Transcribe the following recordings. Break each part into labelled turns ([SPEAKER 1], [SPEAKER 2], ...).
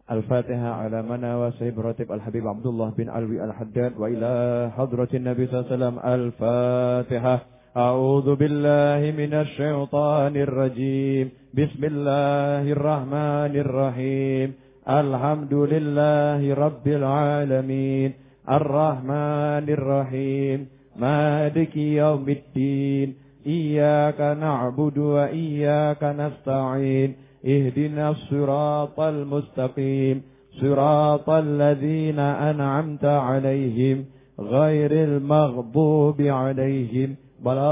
[SPEAKER 1] الفاتحة على منا وسيب راتب الحبيب عبد الله بن علوي الحداد وإلى حضرة النبي صلى الله عليه وسلم. الفاتحة. أعوذ بالله من الشيطان الرجيم. بسم الله الرحمن الرحيم. الحمد لله رب العالمين الرحمن الرحيم مالك يوم الدين إياك نعبد وإياك نستعين اهدنا الصراط المستقيم صراط الذين أنعمت عليهم غير المغضوب عليهم ولا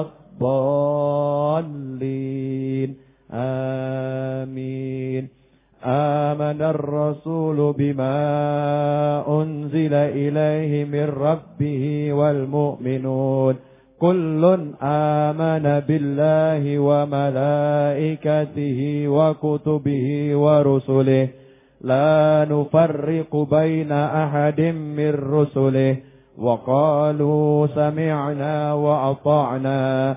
[SPEAKER 1] الضالين آمين. آمن الرسول بما أنزل إليه من ربه والمؤمنون كل آمن بالله وملائكته وكتبه ورسله لا نفرق بين أحد من رسله وقالوا سمعنا وأطعنا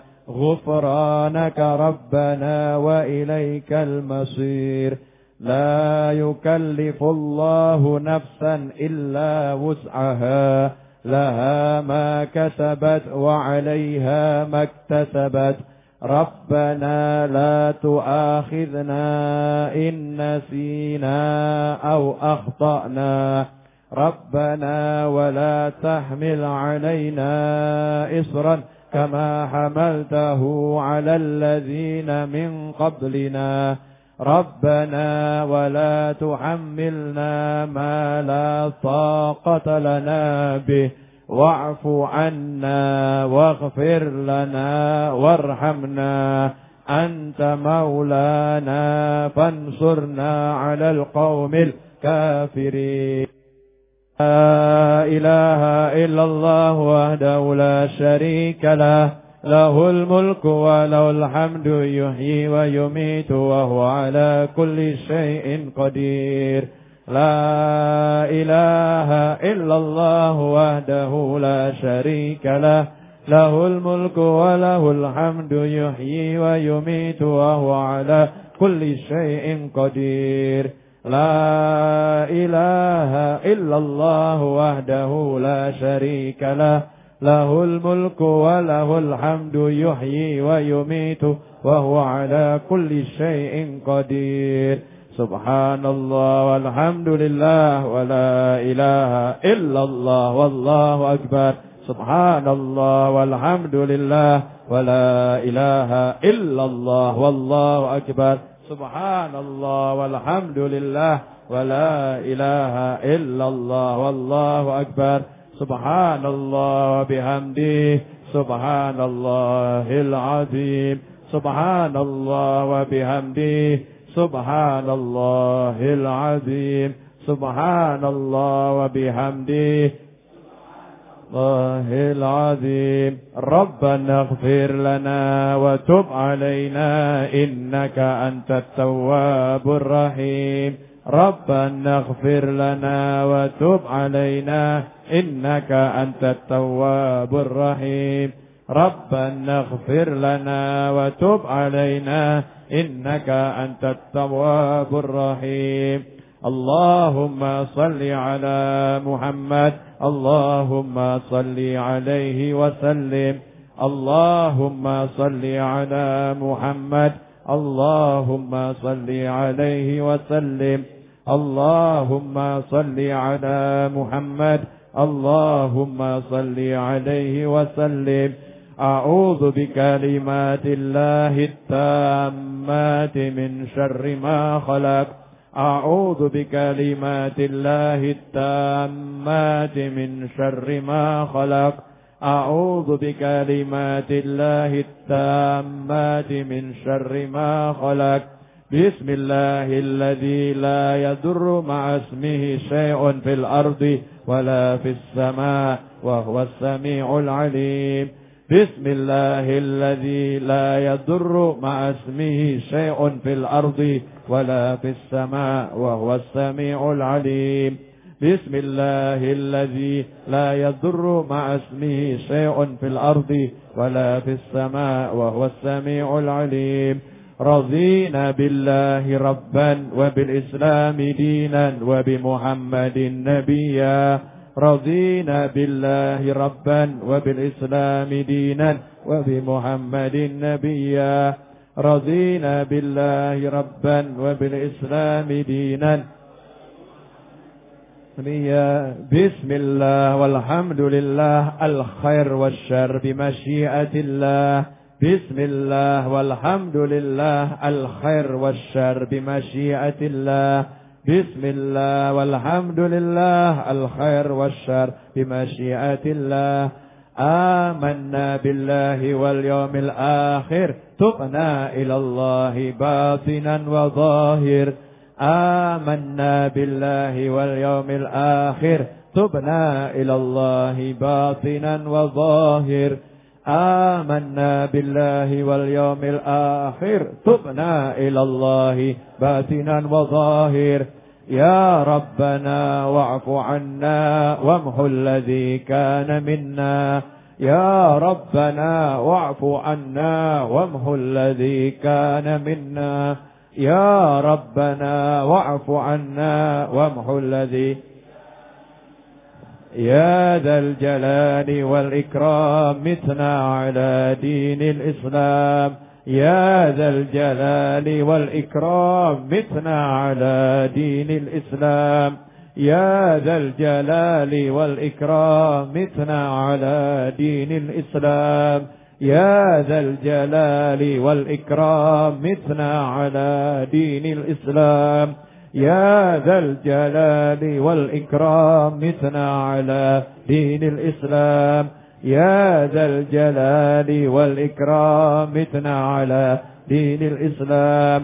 [SPEAKER 1] غفرانك ربنا وإليك المصير. لا يكلف الله نفسا إلا وسعها لها ما كسبت وعليها ما اكتسبت ربنا لا تؤاخذنا إن نسينا أو أخطأنا ربنا ولا تحمل علينا إصرا كما حملته على الذين من قبلنا ربنا ولا تحملنا ما لا طاقة لنا به واعف عنا واغفر لنا وارحمنا أنت مولانا فانصرنا على القوم الكافرين. لا إله إلا الله وحده لا شريك له له الملك وله الحمد يحيي ويميت وهو على كل شيء قدير. لا إله إلا الله وحده لا شريك له له الملك وله الحمد يحيي ويميت وهو على كل شيء قدير. لا إله إلا الله وحده لا شريك له له الملك وله الحمد يحيي ويميت وهو على كل شيء قدير. سبحان الله والحمد لله ولا إله إلا الله والله أكبر. سبحان الله والحمد لله ولا إله إلا الله والله أكبر. سبحان الله والحمد لله ولا إله إلا الله والله أكبر. سبحان الله وبحمده سبحان الله العظيم. سبحان الله وبحمده سبحان الله العظيم. سبحان الله وبحمده الله العظيم. ربنا اغفر لنا وتب علينا إنك أنت التواب الرحيم. ربنا اغفر لنا وتب علينا إنك أنت التواب الرحيم. ربنا اغفر لنا وتب علينا إنك أنت التواب الرحيم. اللهم صل على محمد. اللهم صل عليه وسلم. اللهم صل على محمد. اللهم صل عليه وسلم. اللهم صل على محمد. اللهم صل عليه وسلم. أعوذ بكلمات الله التامات من شر ما خلق. أعوذ بكلمات الله التامات من شر ما خلق. أعوذ بكلمات الله التامات من شر ما خلق. بسم الله الذي لا يضر مع اسمه شيء في الأرض ولا في السماء وهو السميع العليم. بسم الله الذي لا يضر مع اسمه شيء في الأرض ولا في السماء وهو السميع العليم. بسم الله الذي لا يضر مع اسمه شيء في الأرض ولا في السماء وهو السميع العليم. رضينا بالله ربا وبالإسلام دينا وبمحمد نبيا رضينا بالله ربا وبالإسلام دينا وبمحمد نبيا رضينا بالله ربا وبالإسلام دينا بسم الله والحمد لله الخير والشر بمشيئة الله بسم الله والحمد لله الخير والشر بمشيئة الله بسم الله والحمد لله الخير والشر بمشيئة الله آمنا بالله واليوم الآخر تبنا إلى الله باطنا وظاهر آمنا بالله واليوم الآخر تبنا إلى الله باطنا وظاهر آمنا بالله واليوم الآخر تبنا إلى الله باطنا وظاهر يا ربنا واعف عنا وامحو الذي كان منا يا ربنا واعف عنا وامحو الذي كان منا يا ربنا واعف عنا وامحو الذي يا ذا الجلال والإكرام متنا على دين الإسلام يا ذا الجلال والإكرام متنا على دين الإسلام يا ذا الجلال والإكرام متنا على دين الإسلام يا ذا الجلال والإكرام متنا على دين الإسلام يا ذا الجلال والإكرام متنا على دين الإسلام يا ذا الجلال والإكرام متنا على دين الإسلام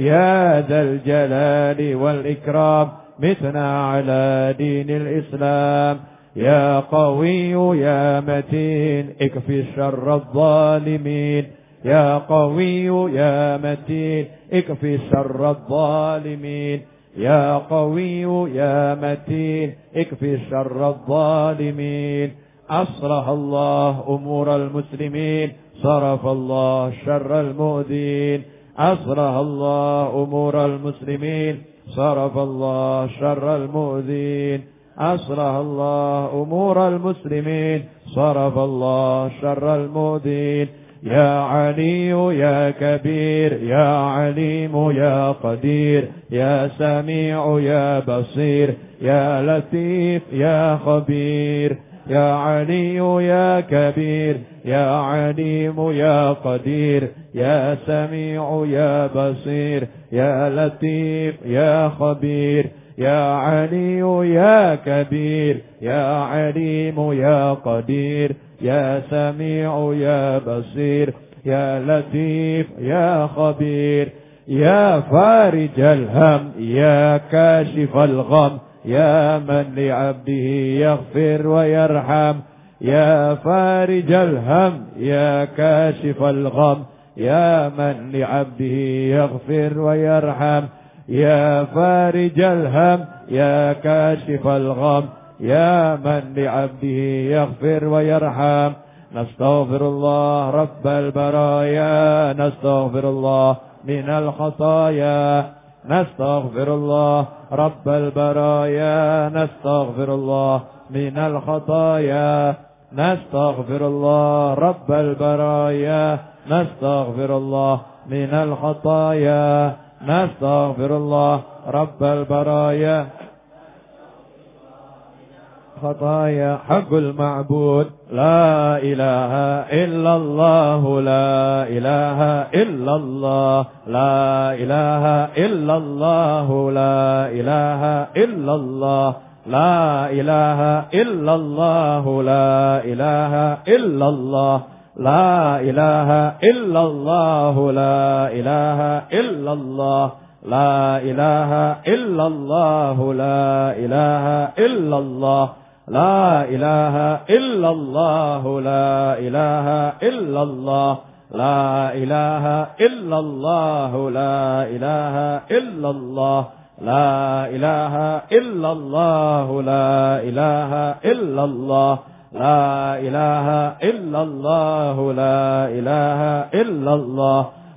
[SPEAKER 1] يا ذا الجلال والإكرام متنا على دين الإسلام يا قوي يا متين اكفي شر الظالمين يا قوي يا متين اكفي شر الظالمين يا قوي يا متين اكفي شر الظالمين أصلح الله أمور المسلمين صرف الله شر المؤذين أصلح الله أمور المسلمين صرف الله شر المؤذين أصلح الله أمور المسلمين صرف الله شر المؤذين يا علي يا كبير يا عليم يا قدير يا سميع يا بصير يا لطيف يا خبير يا علي يا كبير يا عليم يا قدير يا سميع يا بصير يا لطيف يا خبير يا علي يا كبير يا عليم يا قدير يا سميع يا بصير يا لطيف يا خبير يا فارج الهم يا كاشف الغم يا من لعبده يغفر ويرحم يا فارج الهم يا كاشف الغم يا من لعبده يغفر ويرحم يا فارج الهم يا كاشف الغم يا من لعبده يغفر ويرحم نستغفر الله رب البرايا نستغفر الله من الخطايا نستغفر الله رب البرايا نستغفر الله من الخطايا نستغفر الله رب البرايا نستغفر الله من الخطايا نستغفر الله رب البرايا خطايا حق المعبود لا إله إلا الله لا إله إلا الله لا إله إلا الله لا إله إلا الله لا إله إلا الله لا إله إلا الله لا إله إلا الله لا إله إلا الله لا إله إلا الله لا إله إلا الله لا إله إلا الله لا إله إلا الله لا إله إلا الله لا إله إلا الله لا إله إلا الله لا إله إلا الله لا إله إلا الله لا إله إلا الله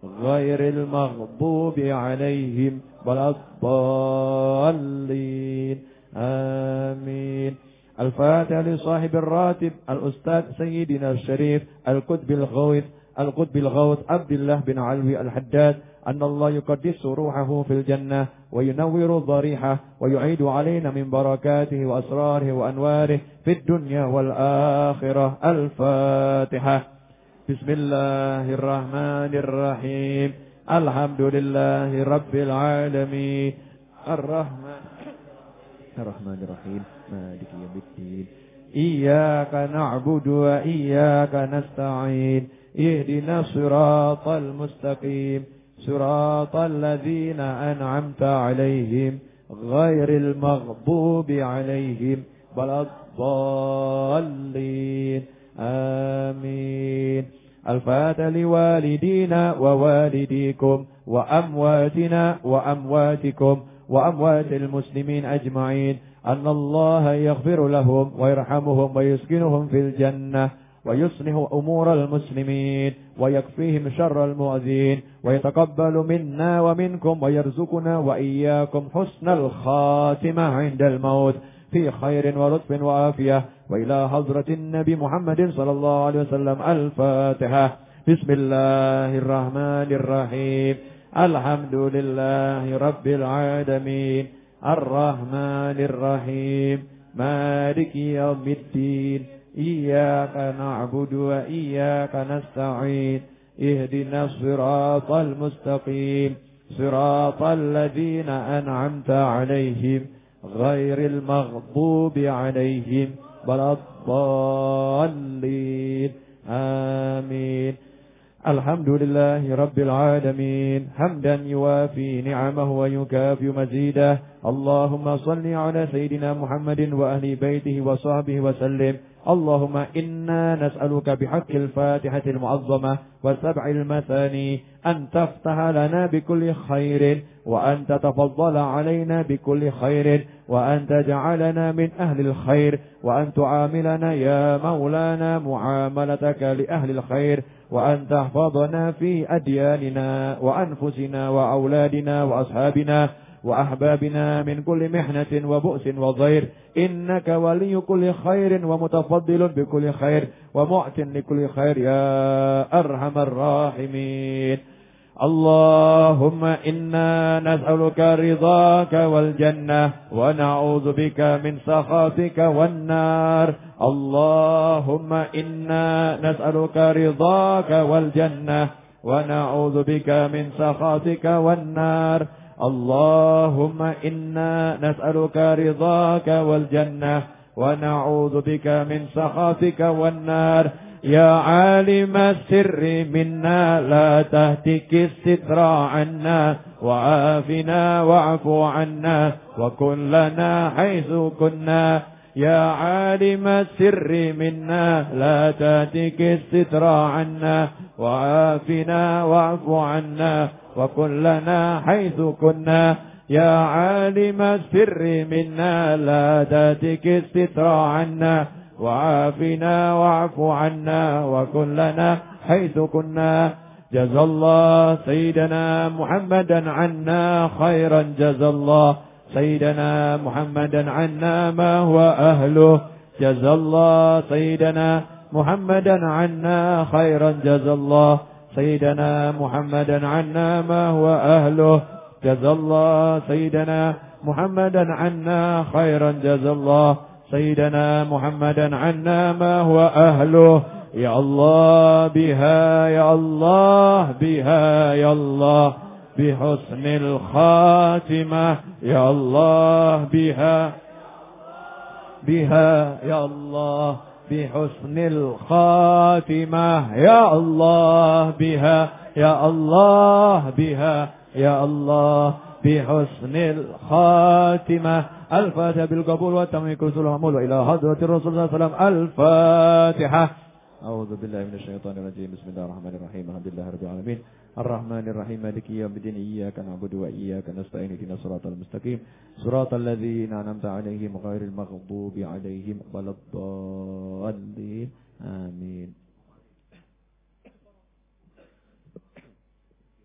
[SPEAKER 1] غير المغضوب عليهم ولا الضالين آمين. الفاتحة لصاحب الراتب الأستاذ سيدنا الشريف القطب الغوث عبد الله بن علوي الحداد أن الله يقدس روحه في الجنة وينور ضريحه ويعيد علينا من بركاته وأسراره وأنواره في الدنيا والآخرة. الفاتحة. بسم الله الرحمن الرحيم. الحمد لله رب العالمين الرحمن الرحيم مالك يوم الدين إياك نعبد وإياك نستعين اهدنا الصراط المستقيم صراط الذين أنعمت عليهم غير المغضوب عليهم ولا الضالين آمين. الفاتحة لوالدينا ووالديكم وأمواتنا وأمواتكم وأموات المسلمين أجمعين أن الله يغفر لهم ويرحمهم ويسكنهم في الجنة ويصلح أمور المسلمين ويكفيهم شر المؤذين ويتقبل منا ومنكم ويرزقنا وإياكم حسن الخاتمة عند الموت في خير ولطف وعافية وإلى حضرة النبي محمد صلى الله عليه وسلم. الفاتحة. بسم الله الرحمن الرحيم. الحمد لله رب العالمين الرحمن الرحيم مالك يوم الدين إياك نعبد وإياك نستعين اهدنا الصراط المستقيم صراط الذين أنعمت عليهم غير المغضوب عليهم ولا الضالين آمين. الحمد لله رب العالمين حمدا يوافي نعمه ويكافئ مزيده. اللهم صل على سيدنا محمد وأهل بيته وصحبه وسلم. اللهم إنا نسألك بحق الفاتحة المعظمة والسبع المثاني أن تفتح لنا بكل خير وأن تتفضل علينا بكل خير وأن تجعلنا من أهل الخير وأن تعاملنا يا مولانا معاملتك لأهل الخير وأن تحفظنا في أدياننا وأنفسنا وأولادنا وأصحابنا وأحبابنا من كل محنة وبؤس وضير إنك ولي كل خير ومتفضل بكل خير ومعت لكل خير يا أرحم الراحمين. اللهم إنا نسألك رضاك والجنة ونعوذ بك من سخطك والنار. اللهم إنا نسألك رضاك والجنة ونعوذ بك من سخطك والنار. اللهم إنا نسألك رضاك والجنة ونعوذ بك من سخطك والنار. يا عالم السر منا لا تهتك الستر عنا وعافنا واعف عنا وكن لنا حيث كنا. يا عالم السر منا لا تهتك الستر عنا وعافنا واعف عنا وكن لنا حيث كنا. يا عالم السر منا لا تهتك الستر عنا وعافنا واعف عنا وكن لنا حيث كنا. جزى الله سيدنا محمدا عنا خيرا. جزى الله سيدنا محمدا عنا ما هو أهله. جزى الله سيدنا محمدا عنا خيرا. جزى الله سيدنا محمدا عنا ما هو أهله. جزى الله سيدنا محمدا عنا خيرا. جزى الله سيدنا محمدا عنا ما هو أهله. يا الله بها يا الله بها يا الله بحسن الخاتمة. يا الله بها يا الله بحسن الخاتمة. يا الله بها يا الله بها يا الله بحسن الخاتمة. الفاتحة بالقبول والتمام كرسول المعمول وإلى حضرة الرسول صلى الله عليه وسلم. الفاتحة. أعوذ بالله من الشيطان الرجيم. بسم الله الرحمن الرحيم. الحمد لله رب العالمين الرحمن الرحيم مالك يوم الدين إياك نعبد وإياك نستعين اهدنا الصراط المستقيم صراط الذين أنعمت عليهم غير المغضوب عليهم ولا الضالين آمين.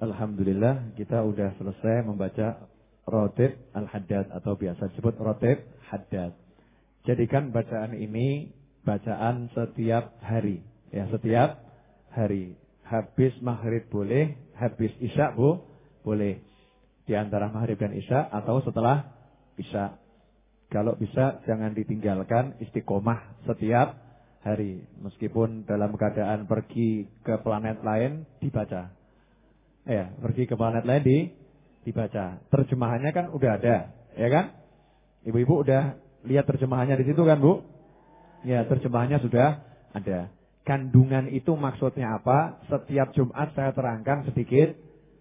[SPEAKER 1] Alhamdulillah kita udah selesai membaca Rotib Al-Haddad atau biasa disebut Rotib Haddad. Jadikan bacaan ini bacaan setiap hari. Ya, setiap hari. Habis maghrib boleh, habis isya boleh. Di antara maghrib dan isya atau setelah isya. Kalau bisa jangan ditinggalkan, istiqomah setiap hari. Meskipun dalam keadaan pergi ke planet lain dibaca. Ya, pergi ke planet lain dibaca. Terjemahannya kan udah ada, ya kan? Ibu-ibu udah lihat terjemahannya di situ kan, Bu? Ya, terjemahannya sudah ada. Kandungan itu maksudnya apa? Setiap Jumat saya terangkan sedikit.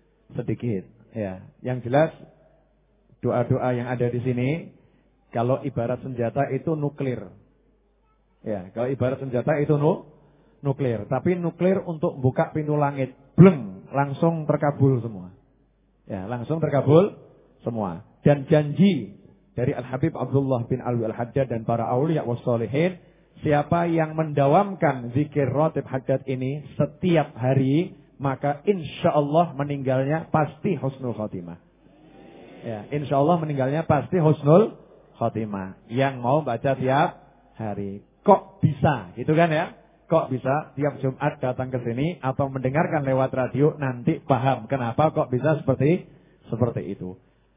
[SPEAKER 1] Ya, yang jelas doa-doa yang ada di sini kalau ibarat senjata itu nuklir. Ya, kalau ibarat senjata itu nuklir, tapi nuklir untuk buka pintu langit, bleng, langsung terkabul semua. Ya, langsung terkabul semua. Dan janji dari Al-Habib Abdullah bin Alwi Al-Haddad dan para auliya wassalihin, siapa yang mendawamkan zikir Rotib Haddad ini setiap hari, maka insyaallah meninggalnya pasti husnul khotimah. Ya, insyaallah meninggalnya pasti husnul khotimah. Yang mau baca tiap hari. Kok bisa, gitu kan ya? Kok bisa tiap Jumat datang ke sini atau mendengarkan lewat radio, nanti paham kenapa kok bisa seperti itu.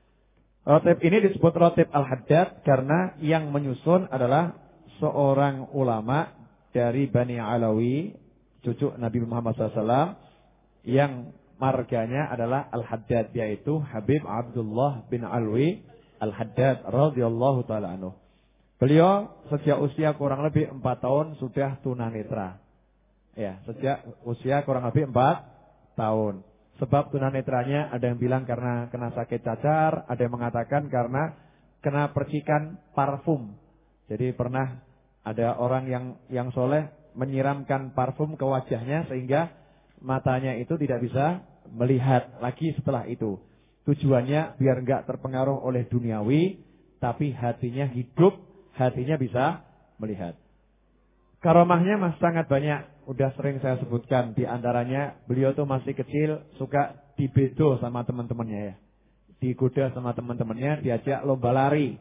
[SPEAKER 1] Rotib ini disebut Rotib Al-Haddad karena yang menyusun adalah seorang ulama dari Bani Alawi, cucu Nabi Muhammad SAW, yang marganya adalah Al-Haddad, yaitu Habib Abdullah bin Alwi Al-Haddad radhiyallahu ta'ala anhu. Beliau sejak usia kurang lebih 4 tahun sudah tunanetra. Ya, sejak usia kurang lebih 4 tahun. Sebab tunanetranya ada yang bilang karena kena sakit cacar, ada yang mengatakan karena kena percikan parfum. Jadi pernah ada orang yang soleh menyiramkan parfum ke wajahnya sehingga matanya itu tidak bisa melihat lagi setelah itu. Tujuannya biar enggak terpengaruh oleh duniawi, tapi hatinya hidup, hatinya bisa melihat. Karomahnya masih sangat banyak. Udah sering saya sebutkan. Di antaranya beliau tuh masih kecil suka dibedo sama teman-temannya ya. Digoda sama teman-temannya, diajak lomba lari.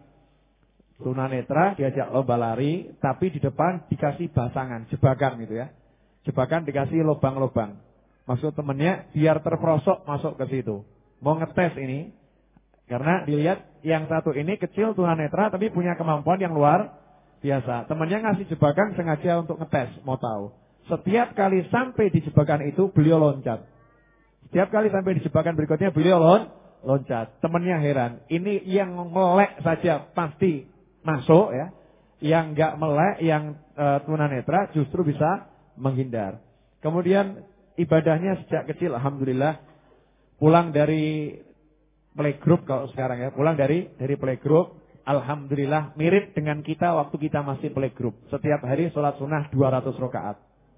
[SPEAKER 1] Tunanetra diajak lomba lari, tapi di depan dikasih basangan, jebakan gitu ya. Jebakan dikasih lubang-lubang. Maksud temannya biar terperosok masuk ke situ. Mau ngetes ini. Karena dilihat yang satu ini kecil tunanetra tapi punya kemampuan yang luar biasa. Temannya ngasih jebakan sengaja untuk ngetes, mau tahu. Setiap kali sampai di jebakan itu beliau loncat. Setiap kali sampai di jebakan berikutnya beliau loncat. Temannya heran. Ini yang melek saja pasti masuk ya. Yang enggak melek, yang tunanetra justru bisa menghindar. Kemudian ibadahnya sejak kecil alhamdulillah, pulang dari playgroup kalau sekarang ya, pulang dari playgroup, alhamdulillah mirip dengan kita waktu kita masih playgroup. Setiap hari sholat sunnah 200 rakaat.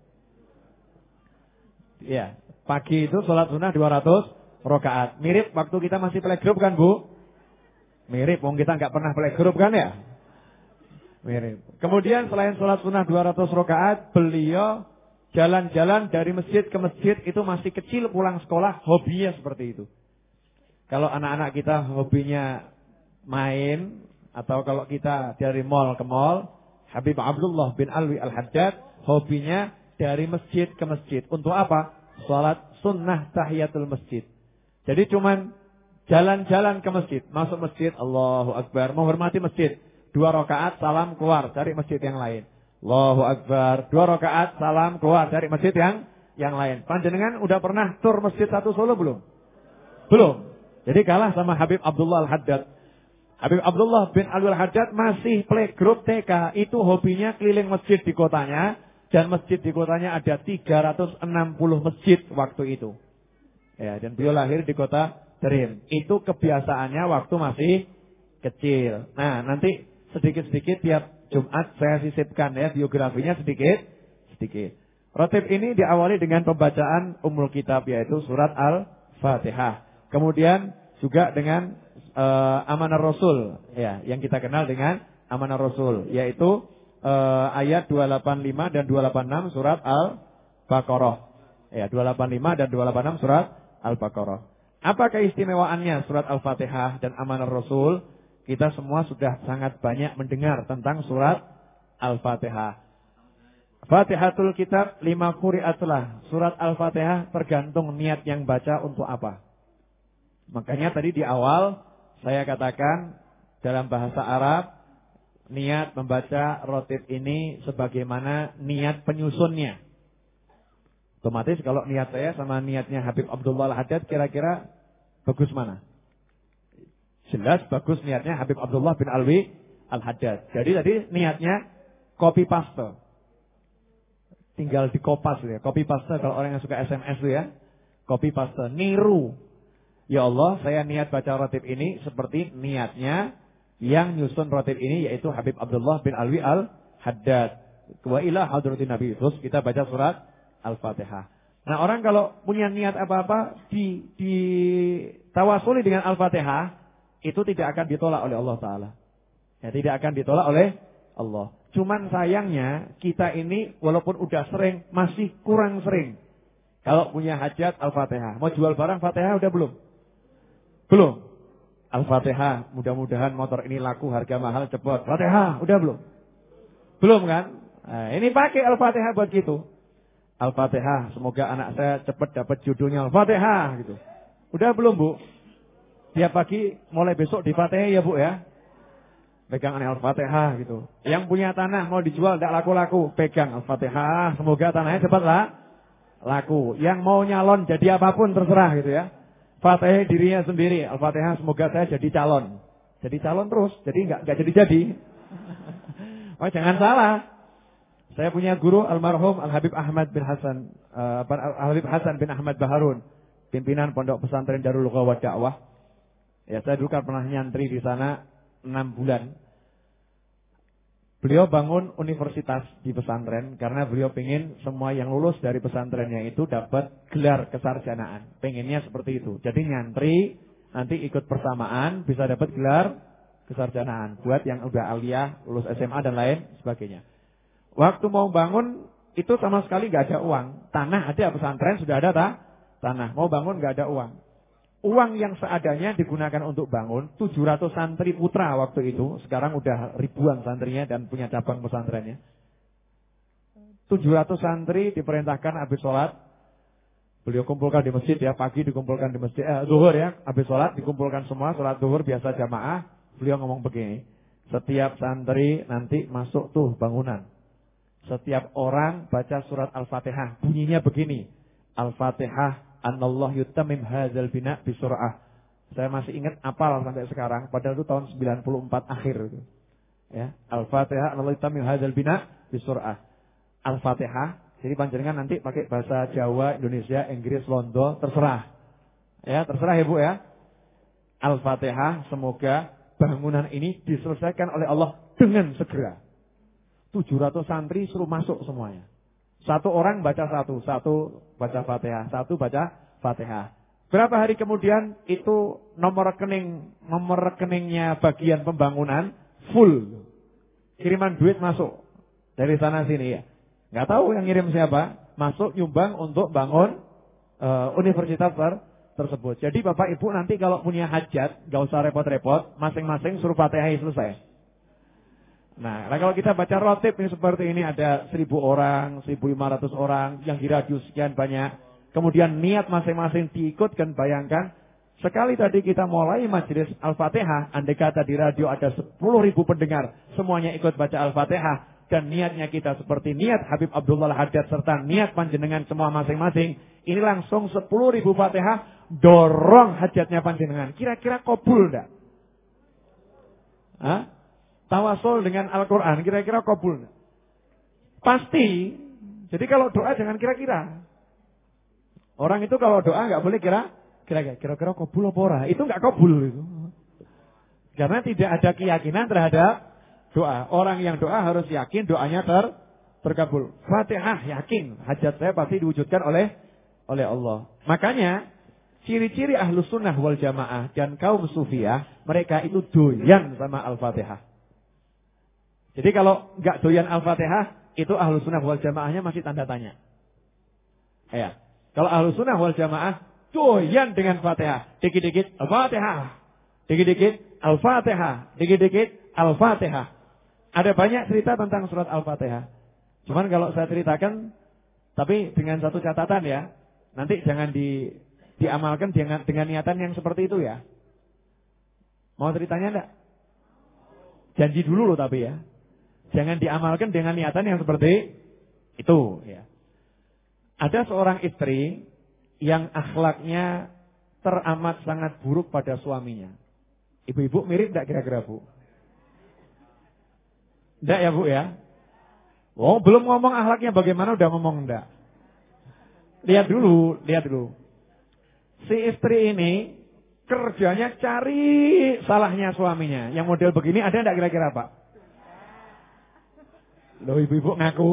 [SPEAKER 1] Ya, pagi itu sholat sunnah 200 rakaat. Mirip waktu kita masih playgroup kan, Bu? Mirip, wong kita nggak pernah playgroup kan ya? Mirip. Kemudian selain sholat sunnah 200 rakaat, beliau jalan-jalan dari masjid ke masjid itu masih kecil, pulang sekolah hobinya seperti itu. Kalau anak-anak kita hobinya main, atau kalau kita dari mall ke mall, Habib Abdullah bin Alwi Al-Haddad hobinya dari masjid ke masjid. Untuk apa? Salat sunnah tahiyatul masjid. Jadi cuman jalan-jalan ke masjid, masuk masjid, Allahu Akbar, menghormati masjid. 2 rakaat salam keluar, cari masjid yang lain. Allahu Akbar, 2 rakaat salam keluar, cari masjid yang lain. Panjenengan udah pernah tur masjid satu Solo belum? Belum. Jadi kalah sama Habib Abdullah Al-Haddad. Habib Abdullah bin Alwi Al-Haddad masih playgroup TK. Itu hobinya keliling masjid di kotanya. Dan masjid di kotanya ada 360 masjid waktu itu. Ya, dan beliau lahir di kota Derim. Itu kebiasaannya waktu masih kecil. Nah, nanti sedikit-sedikit tiap Jumat saya sisipkan ya biografinya sedikit. Rotib ini diawali dengan pembacaan Ummul Kitab, yaitu surat Al-Fatihah. Kemudian juga dengan Amanah Rasul ya, yang kita kenal dengan Amanah Rasul, yaitu ayat 285 dan 286 surat Al-Baqarah. Ya, 285 dan 286 surat Al-Baqarah. Apa keistimewaannya surat Al-Fatihah dan Amanah Rasul? Kita semua sudah sangat banyak mendengar tentang surat Al-Fatihah. Fatihatul Kitab lima quri'atlah. Surat Al-Fatihah tergantung niat yang baca untuk apa. Makanya tadi di awal saya katakan dalam bahasa Arab, niat membaca rotib ini sebagaimana niat penyusunnya. Otomatis kalau niat saya sama niatnya Habib Abdullah Al-Haddad kira-kira bagus mana? Jelas bagus niatnya Habib Abdullah bin Alwi Al-Haddad. Jadi tadi niatnya copy paste. Tinggal dikopas ya. Copy paste kalau orang yang suka SMS itu ya. Copy paste, niru. Ya Allah, saya niat baca rotib ini seperti niatnya yang nyusun rotib ini yaitu Habib Abdullah bin Alwi Al-Haddad. Wa ila hadratin Nabi. Terus kita baca surat Al-Fatihah. Nah, orang kalau punya niat apa-apa ditawasuli dengan Al-Fatihah, itu tidak akan ditolak oleh Allah Ta'ala. Ya, tidak akan ditolak oleh Allah. Cuman sayangnya kita ini walaupun udah sering masih kurang sering. Kalau punya hajat Al-Fatihah. Mau jual barang Fatihah udah belum? Belum. Al-Fatihah, mudah-mudahan motor ini laku harga mahal cepat. Fatihah udah belum? Belum kan? Nah, ini pakai Al-Fatihah buat gitu. Al-Fatihah, semoga anak saya cepat dapat jodohnya Al-Fatihah gitu. Udah belum, Bu? Tiap pagi mulai besok di Fatihah ya, Bu ya. Pegang Al-Fatihah gitu. Yang punya tanah mau dijual tidak laku-laku, pegang Al-Fatihah, semoga tanahnya cepatlah laku. Yang mau nyalon jadi apapun terserah gitu ya. Fatihah dirinya sendiri, Al-Fatihah semoga saya jadi calon. Jadi calon terus, jadi enggak jadi-jadi. Oh, jangan salah. Saya punya guru almarhum Al-Habib Ahmad bin Hasan, Al-Habib Hasan bin Ahmad Baharun, pimpinan Pondok Pesantren Darul Ghawad Dakwah. Ya, saya dulu kan pernah nyantri di sana 6 bulan. Beliau bangun universitas di pesantren karena beliau pengen semua yang lulus dari pesantrennya itu dapat gelar kesarjanaan. Pengennya seperti itu. Jadi nyantri, nanti ikut persamaan bisa dapat gelar kesarjanaan. Buat yang udah aliyah, lulus SMA dan lain sebagainya. Waktu mau bangun itu sama sekali nggak ada uang. Tanah ada, pesantren sudah ada tanah. Mau bangun nggak ada uang. Uang yang seadanya digunakan untuk bangun 700 santri putra waktu itu. Sekarang udah ribuan santrinya dan punya cabang pesantrennya. 700 santri diperintahkan habis sholat. Beliau kumpulkan di masjid ya. Pagi dikumpulkan di masjid. Zuhur ya. Habis sholat dikumpulkan semua. Sholat zuhur biasa jamaah. Beliau ngomong begini. Setiap santri nanti masuk tuh bangunan. Setiap orang baca surat Al-Fatihah. Bunyinya begini. Al-Fatihah. Anallah yutamim hadzal bina bisur'ah. Saya masih ingat apal sampai sekarang. Padahal itu tahun 94 akhir itu. Ya, Al-Fatihah anallah yutamim hadzal bina bisur'ah. Al-Fatihah. Jadi panjenengan nanti pakai bahasa Jawa, Indonesia, Inggris, Londo, terserah. Ya, terserah ya Bu ya. Al-Fatihah, semoga bangunan ini diselesaikan oleh Allah dengan segera. 700 santri suruh masuk semuanya. Satu orang baca satu baca Fatihah, satu baca Fatihah. Berapa hari kemudian itu nomor rekeningnya bagian pembangunan full. Kiriman duit masuk dari sana sini ya. Nggak tahu yang ngirim siapa, masuk nyumbang untuk bangun universitas tersebut. Jadi Bapak Ibu nanti kalau punya hajat, nggak usah repot-repot, masing-masing suruh Fatihah selesai. Nah, kalau kita baca rotib ini seperti ini ada 1000 orang, 1500 orang yang di radius sekian banyak. Kemudian niat masing-masing diikutkan, bayangkan. Sekali tadi kita mulai majelis Al-Fatihah, andai kata di radio ada 10.000 pendengar, semuanya ikut baca Al-Fatihah. Dan niatnya kita seperti niat Habib Abdullah Al-Haddad serta niat panjenengan semua masing-masing. Ini langsung 10.000 Fatihah, dorong hajatnya panjenengan. Kira-kira kabul enggak? Hah? Tawasul dengan Al-Quran, kira-kira kabul? Pasti. Jadi kalau doa jangan kira-kira. Orang itu kalau doa nggak boleh kira-kira kabul apa ora? Itu nggak kabul itu. Karena tidak ada keyakinan terhadap doa. Orang yang doa harus yakin doanya terkabul. Fatihah yakin hajat saya pasti diwujudkan oleh Allah. Makanya ciri-ciri Ahlus Sunnah wal Jamaah dan kaum Sufiyah, mereka itu doyan sama Al-Fatihah. Jadi kalau nggak doyan Al-Fatihah, itu Ahlus Sunnah wal Jamaahnya masih tanda tanya. Ya. Kalau Ahlus Sunnah wal Jamaah doyan dengan Fatihah. Dikit-dikit Al-Fatihah. Dikit-dikit Al-Fatihah. Dikit-dikit Al-Fatihah. Ada banyak cerita tentang surat Al-Fatihah. Cuman kalau saya ceritakan, tapi dengan satu catatan ya. Nanti jangan diamalkan dengan niatan yang seperti itu ya. Mau ceritanya enggak? Janji dulu loh tapi ya. Jangan diamalkan dengan niatan yang seperti itu ya. Ada seorang istri yang akhlaknya teramat sangat buruk pada suaminya. Ibu-ibu mirip enggak kira-kira Bu? Enggak ya Bu ya? Oh, belum ngomong akhlaknya bagaimana udah ngomong enggak. Lihat dulu. Si istri ini kerjanya cari salahnya suaminya. Yang model begini ada enggak kira-kira Pak? Loh ibu-ibu ngaku.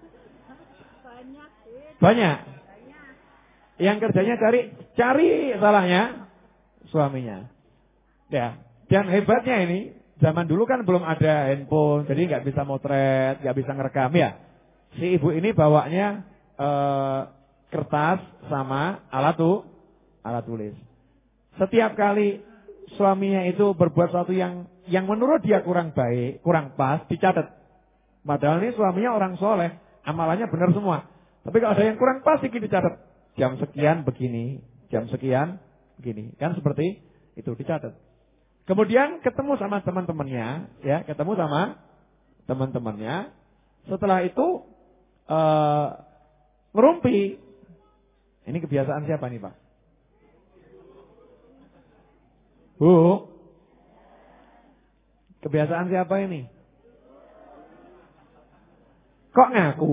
[SPEAKER 1] Banyak. Yang kerjanya cari salahnya suaminya. Ya, dan hebatnya ini zaman dulu kan belum ada handphone, jadi nggak bisa motret, nggak bisa ngerekam ya. Si ibu ini bawanya kertas sama alat tulis. Setiap kali suaminya itu berbuat sesuatu yang menurut dia kurang baik, kurang pas, dicatat. Padahal ini suaminya orang soleh, amalannya benar semua. Tapi kalau ada yang kurang pas sedikit dicatat. Jam sekian begini, jam sekian begini. Kan seperti itu dicatat. Kemudian ketemu sama teman-temannya, ya, Setelah itu ngerumpi. Ini kebiasaan siapa nih Pak? Bu, kebiasaan siapa ini? Kok ngaku?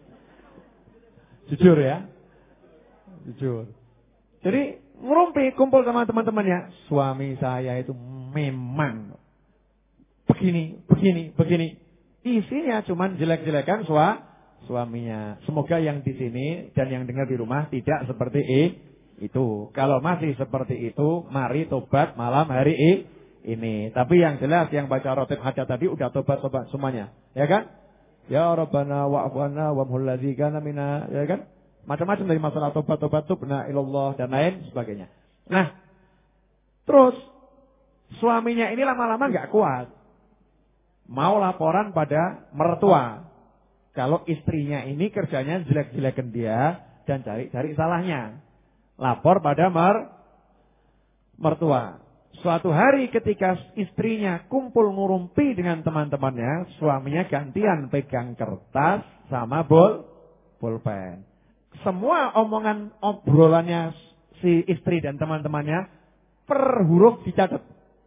[SPEAKER 1] Jujur ya. Jujur. Jadi ngerumpi kumpul sama teman-temannya. Suami saya itu memang begini. Isinya cuman jelek-jelekan suaminya. Semoga yang di sini dan yang dengar di rumah tidak seperti itu. Kalau masih seperti itu, mari tobat malam hari ini. Tapi yang jelas yang baca rotib hajat tadi udah tobat semuanya, ya kan? Ya Rabbana wa'afwana wamhul ladzi kana mina, ya kan? Macam-macam dari masalah tobat tubna ilallah dan lain sebagainya. Nah, terus suaminya ini lama-lama enggak kuat. Mau laporan pada mertua. Kalau istrinya ini kerjanya jelek-jelekan dia dan cari-cari salahnya. Lapor pada mertua. Suatu hari ketika istrinya kumpul ngurumpi dengan teman-temannya, suaminya gantian pegang kertas sama bolpen. Semua omongan obrolannya si istri dan teman-temannya per huruf dicatat.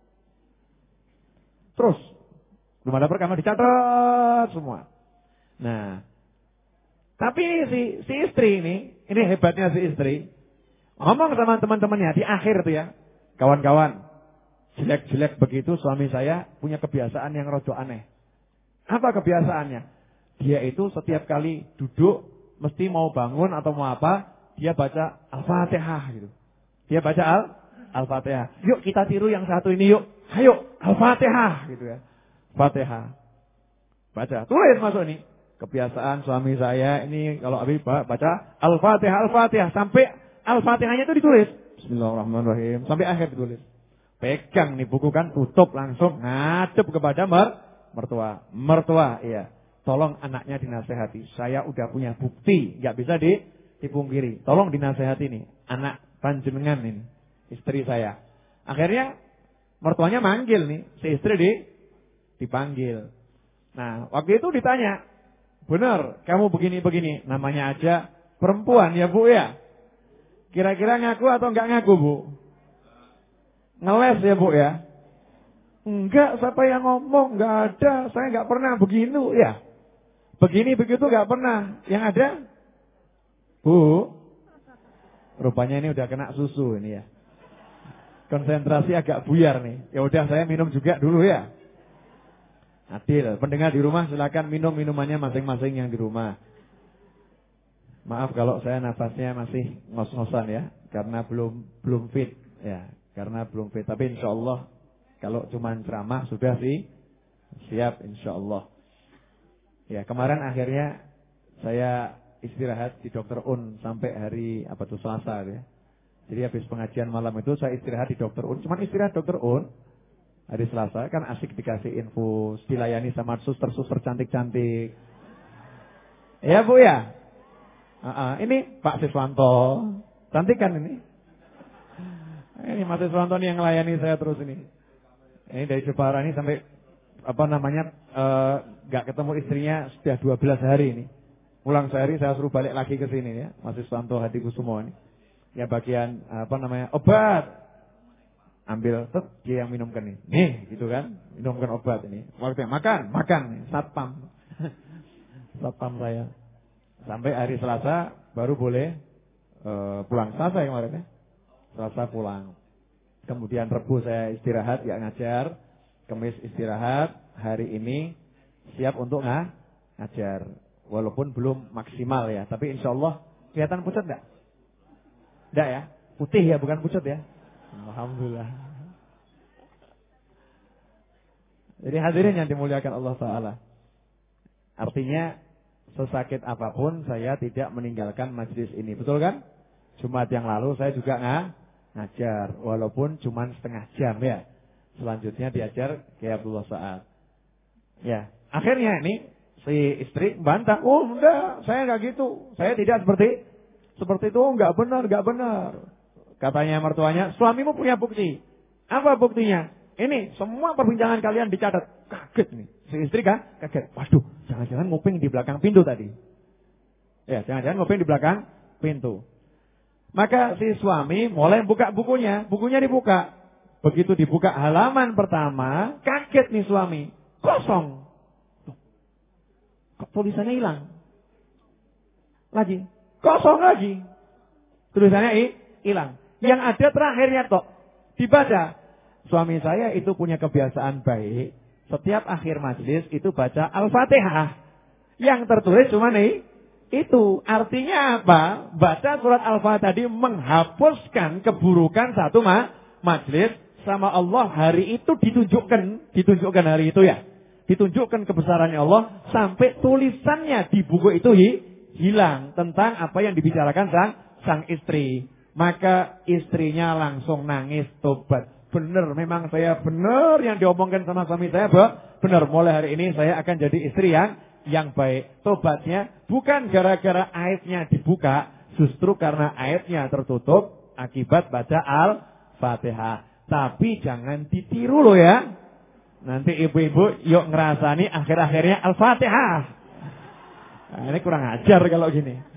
[SPEAKER 1] Terus belum ada perekaman dicatat semua. Nah, tapi si istri ini hebatnya si istri. Ngomong sama teman-temannya di akhir tuh ya. Kawan-kawan, jelek-jelek begitu suami saya punya kebiasaan yang rodo aneh. Apa kebiasaannya? Dia itu setiap kali duduk mesti mau bangun atau mau apa, dia baca Al-Fatihah gitu. Dia baca Al-Fatihah. Yuk kita tiru yang satu ini yuk. Ayo Al-Fatihah gitu ya. Fatihah. Baca, tulis masuk ini. Kebiasaan suami saya ini kalau habis baca Al-Fatihah sampai Al-Fatihahnya itu ditulis. Bismillahirrahmanirrahim sampai akhir ditulis. Pegang nih buku kan, tutup langsung ngadep kepada mertua. Mertua, iya. Tolong anaknya dinasehati. Saya udah punya bukti, nggak bisa dipungkiri. Tolong dinasehati nih, anak panjenengan ini, istri saya. Akhirnya mertuanya manggil nih, si istri dipanggil. Nah, waktu itu ditanya, benar, kamu begini-begini, namanya aja perempuan ya Bu ya. Kira-kira ngaku atau enggak ngaku Bu? Ngeles ya Bu ya? Enggak, siapa yang ngomong? Enggak ada, saya enggak pernah begini ya. Begini begitu enggak pernah. Yang ada? Bu, rupanya ini udah kena susu ini ya. Konsentrasi agak buyar nih. Ya udah saya minum juga dulu ya. Adil, pendengar di rumah silakan minum minumannya masing-masing yang di rumah. Maaf kalau saya nafasnya masih ngos-ngosan ya, karena belum fit ya, karena belum fit. Tapi insya Allah kalau cuma ceramah sudah sih siap insya Allah. Ya kemarin akhirnya saya istirahat di Dokter Un sampai hari Selasa ya. Jadi habis pengajian malam itu saya istirahat di Dokter Un. Cuman istirahat Dokter Un. Hari Selasa kan asik dikasih infus, dilayani sama suster-suster cantik-cantik. Ya Bu ya? Ini Pak Siswanto. Cantik kan ini? Ini Mas Siswanto nih yang melayani saya terus ini. Ini dari Jepara ini sampai gak ketemu istrinya sudah 12 hari ini. Pulang sehari saya suruh balik lagi ke sini ya, Mas Siswanto Hadikusumo ini. Ya bagian obat. Ambil, dia yang minumkan nih. Nih, gitu kan. Minumkan obat ini. Waktu makan. Satpam. Satpam saya. Sampai hari Selasa baru boleh pulang. Selasa yang kemarin ya. Selasa pulang. Kemudian Rebu saya istirahat, ya ngajar. Kamis istirahat. Hari ini siap untuk ngajar. Walaupun belum maksimal ya. Tapi insya Allah kelihatan pucat enggak? Enggak ya? Putih ya, bukan pucat ya. Alhamdulillah. Jadi hadirin yang dimuliakan Allah Ta'ala. Artinya sesakit apapun saya tidak meninggalkan majlis ini. Betul kan? Jumat yang lalu saya juga ngajar. Walaupun cuma setengah jam ya. Selanjutnya diajar Kiai Abdullah Sa'ad. Ya, akhirnya ini si istri bantah. Oh enggak, saya enggak gitu. Saya tidak seperti itu. Enggak benar. Katanya mertuanya, suamimu punya bukti. Apa buktinya? Ini semua perbincangan kalian dicatat. Kaget nih. Si istri kan kaget. Waduh, jangan-jangan nguping di belakang pintu tadi. Ya, jangan-jangan nguping di belakang pintu. Maka si suami mulai buka bukunya. Bukunya dibuka. Begitu dibuka halaman pertama, kaget nih suami. Kosong. Kok tulisannya hilang? Lagi. Kosong lagi. Tulisannya hilang. Yang ada terakhirnya kok dibaca. Suami saya itu punya kebiasaan baik. Setiap akhir majlis itu baca Al-Fatihah. Yang tertulis cuma itu. Artinya apa? Baca surat Al-Fatihah tadi menghapuskan keburukan satu majlis sama Allah. Hari itu ditunjukkan hari itu ya. Ditunjukkan kebesarannya Allah sampai tulisannya di buku itu hilang tentang apa yang dibicarakan sang istri. Maka istrinya langsung nangis tobat. Benar, memang saya benar yang diomongkan sama suami saya, benar. Mulai hari ini saya akan jadi istri yang baik. Tobatnya bukan gara-gara aibnya dibuka, justru karena aibnya tertutup akibat baca Al-Fatihah. Tapi jangan ditiru loh ya. Nanti ibu-ibu yuk ngerasani akhir-akhirnya Al-Fatihah. Nah, ini kurang ajar kalau gini.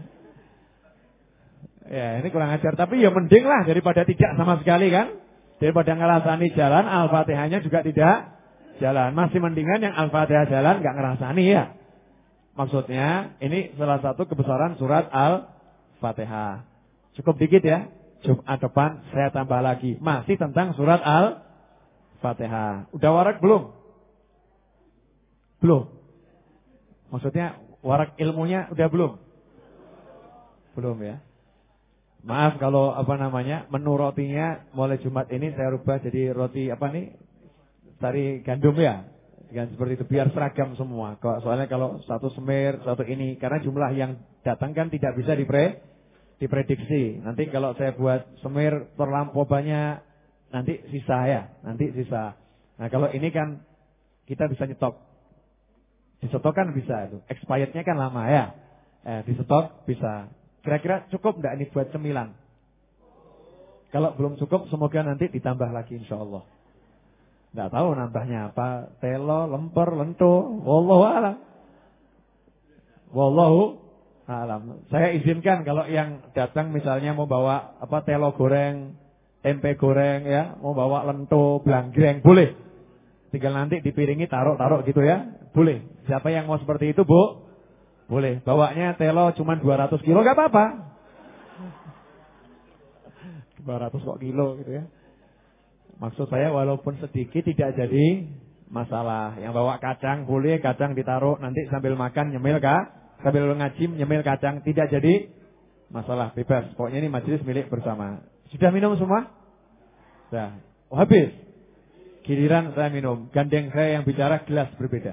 [SPEAKER 1] Ya, ini kurang ajar. Tapi ya mending lah daripada tidak sama sekali kan. Daripada ngerasani jalan, Al-Fatihahnya juga tidak jalan. Masih mendingan yang Al-Fatihah jalan gak ngerasani ya. Maksudnya ini salah satu kebesaran surat Al-Fatihah. Cukup dikit ya. Jumat depan saya tambah lagi. Masih tentang surat Al-Fatihah. Udah warak belum? Belum. Maksudnya warak ilmunya udah belum? Belum ya. Maaf kalau menu rotinya mulai Jumat ini saya rubah jadi roti dari gandum ya. Dengan seperti itu biar seragam semua. Soalnya kalau satu semir, satu ini karena jumlah yang datang kan tidak bisa diprediksi. Nanti kalau saya buat semir terlampau banyak nanti sisa. Nah, kalau ini kan kita bisa nyetok. Disetok kan bisa itu. Expirednya kan lama ya. Disetok bisa. Kira-kira cukup enggak ini buat cemilan? Kalau belum cukup semoga nanti ditambah lagi insyaallah. Enggak tahu nambahnya apa, telo, lemper, lento, wallahu alam. Saya izinkan kalau yang datang misalnya mau bawa telo goreng, tempe goreng ya, mau bawa lento, blanggreng, boleh. Tinggal nanti dipiringi taruh gitu ya. Boleh. Siapa yang mau seperti itu, Bu? Boleh, bawanya telo cuma 200 kilo gak apa-apa. 200 kok kilo gitu ya. Maksud saya walaupun sedikit tidak jadi masalah. Yang bawa kacang boleh, kacang ditaruh nanti sambil makan nyemil sambil ngaji nyemil kacang tidak jadi masalah, bebas. Pokoknya ini majelis milik bersama. Sudah minum semua? Sudah. Oh, habis. Giliran saya minum. Gandeng saya yang bicara gelas berbeda.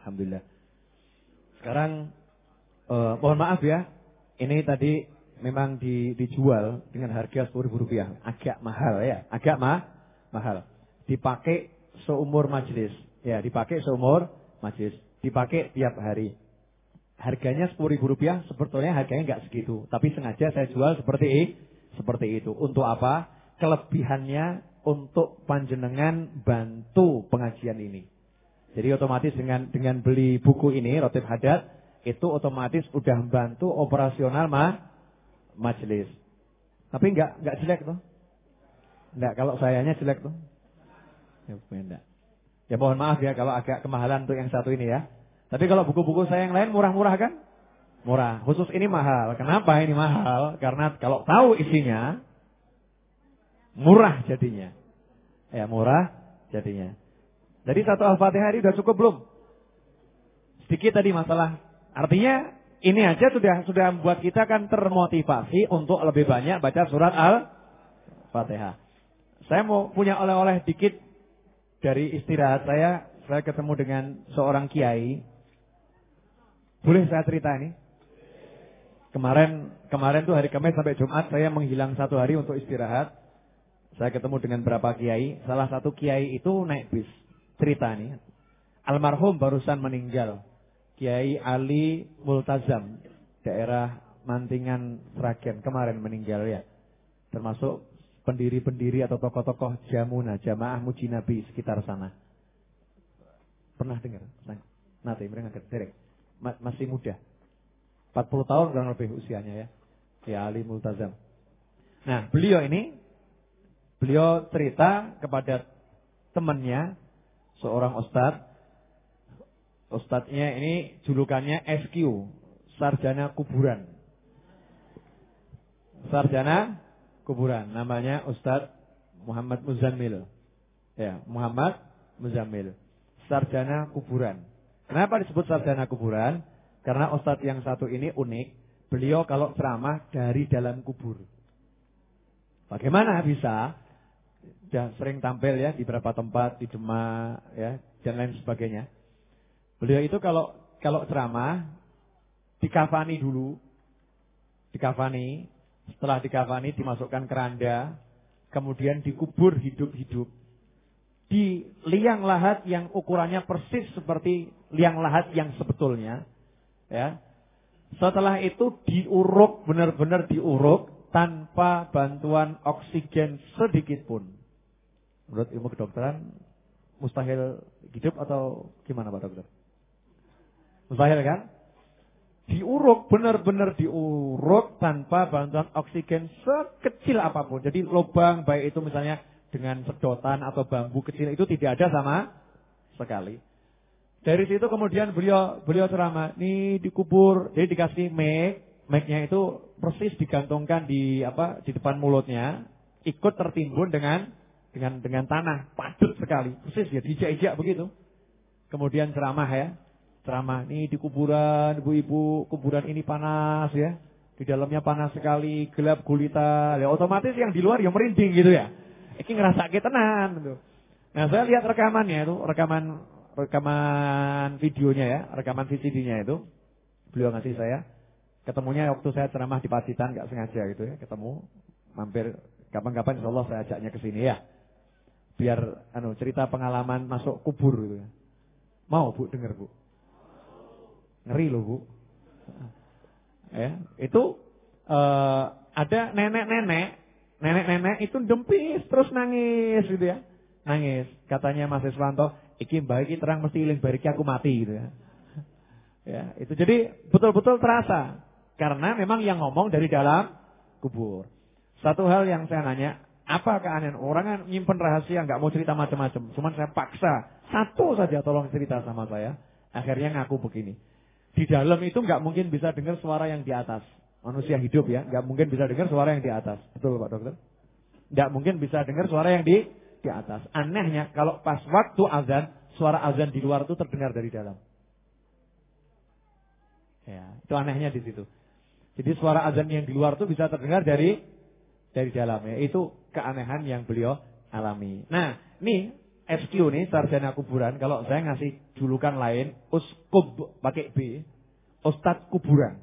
[SPEAKER 1] Alhamdulillah. Sekarang mohon maaf ya, ini tadi memang dijual dengan harga Rp10.000. Agak mahal ya, agak mahal. Dipakai seumur majelis. Ya, dipakai seumur majelis. Dipakai tiap hari. Harganya Rp10.000, sebetulnya harganya nggak segitu. Tapi sengaja saya jual seperti itu. Untuk apa? Kelebihannya untuk panjenengan bantu pengajian ini. Jadi otomatis dengan beli buku ini, Rotib Haddad, itu otomatis udah membantu operasional majelis. Tapi enggak jelek tuh. Enggak, kalau sayanya jelek tuh. Ya, enggak. Ya mohon maaf ya kalau agak kemahalan untuk yang satu ini ya. Tapi kalau buku-buku saya yang lain murah-murah kan? Murah. Khusus ini mahal. Kenapa ini mahal? Karena kalau tahu isinya, murah jadinya. Ya murah jadinya. Jadi satu Al-Fatihah ini sudah cukup belum? Sedikit tadi masalah. Artinya ini aja sudah membuat kita kan termotivasi untuk lebih banyak baca surat Al-Fatihah. Saya mau punya oleh-oleh dikit dari istirahat saya. Saya ketemu dengan seorang kiai. Boleh saya cerita ini? Kemarin tuh hari Kamis sampai Jumat saya menghilang 1 hari untuk istirahat. Saya ketemu dengan beberapa kiai. Salah satu kiai itu naik bis. Cerita nih. Almarhum barusan meninggal. Kiai Ali Multazam, daerah Mantingan, Sragen, kemarin meninggal ya. Termasuk pendiri-pendiri atau tokoh-tokoh Jamuna, Jamaah Muji Nabi sekitar sana. Pernah dengar? Nanti mereka derek. Masih muda. 40 tahun kurang lebih usianya ya. Kiai Ali Multazam. Nah, beliau cerita kepada temannya, seorang ustadz. Ustadznya ini julukannya SQ, Sarjana Kuburan. Sarjana Kuburan, namanya Ustadz Muhammad Muzammil. Ya, Muhammad Muzammil. Sarjana Kuburan. Kenapa disebut Sarjana Kuburan? Karena ustadz yang satu ini unik. Beliau kalau ceramah dari dalam kubur. Bagaimana bisa? Sudah sering tampil ya di beberapa tempat, di Demak ya, dan lain sebagainya. Beliau itu kalau ceramah dikafani dulu. Dikafani, setelah dikafani dimasukkan keranda, kemudian dikubur hidup-hidup. Di liang lahat yang ukurannya persis seperti liang lahat yang sebetulnya, ya. Setelah itu diuruk, benar-benar diuruk tanpa bantuan oksigen sedikit pun. Menurut ilmu kedokteran mustahil hidup atau gimana Pak Dokter? Mustahil kan? Diuruk, benar-benar diuruk tanpa bantuan oksigen sekecil apapun. Jadi lubang baik itu misalnya dengan sedotan atau bambu kecil itu tidak ada sama sekali. Dari situ kemudian beliau ceramah, ini dikubur, jadi dikasih mic-nya itu persis digantungkan di depan mulutnya, ikut tertimbun dengan tanah, padat sekali, persis ya, dijak-ijak begitu. Kemudian ceramah ya. Ceramah, ini di kuburan, ibu-ibu, kuburan ini panas ya. Di dalamnya panas sekali, gelap gulita. Ya otomatis yang di luar ya merinding gitu ya. Ini ngerasa tenan gitu. Nah, saya lihat rekamannya itu, rekaman videonya ya, rekaman VCD-nya itu. Beliau ngasih saya. Ketemunya waktu saya ceramah di Pacitan, enggak sengaja gitu ya, ketemu. Mampir kapan-kapan insyaallah saya ajaknya ke sini ya. Biar cerita pengalaman masuk kubur gitu ya. Mau Bu dengar Bu? Ngeri loh Bu. Ya, itu ada nenek-nenek itu dempis terus nangis gitu ya. Nangis. Katanya Mas Iswanto, iki mbah iki terang mesti iling bariki aku mati gitu ya. Ya, itu jadi betul-betul terasa karena memang yang ngomong dari dalam kubur. Satu hal yang saya nanya, apa keanehan orang kan nyimpen rahasia enggak mau cerita macam-macam. Cuman saya paksa satu saja tolong cerita sama saya. Akhirnya ngaku begini. Di dalam itu nggak mungkin bisa dengar suara yang di atas. Manusia hidup ya, nggak mungkin bisa dengar suara yang di atas. Betul Pak Dokter? Nggak mungkin bisa dengar suara yang di atas. Anehnya kalau pas waktu azan, suara azan di luar itu terdengar dari dalam. Ya, itu anehnya di situ. Jadi suara azan yang di luar itu bisa terdengar dari dalam ya. Itu keanehan yang beliau alami. Nah, nih SQ nih, sarjana kuburan. Kalau saya ngasih julukan lain, Uskub pakai B, Ustadz Kuburan.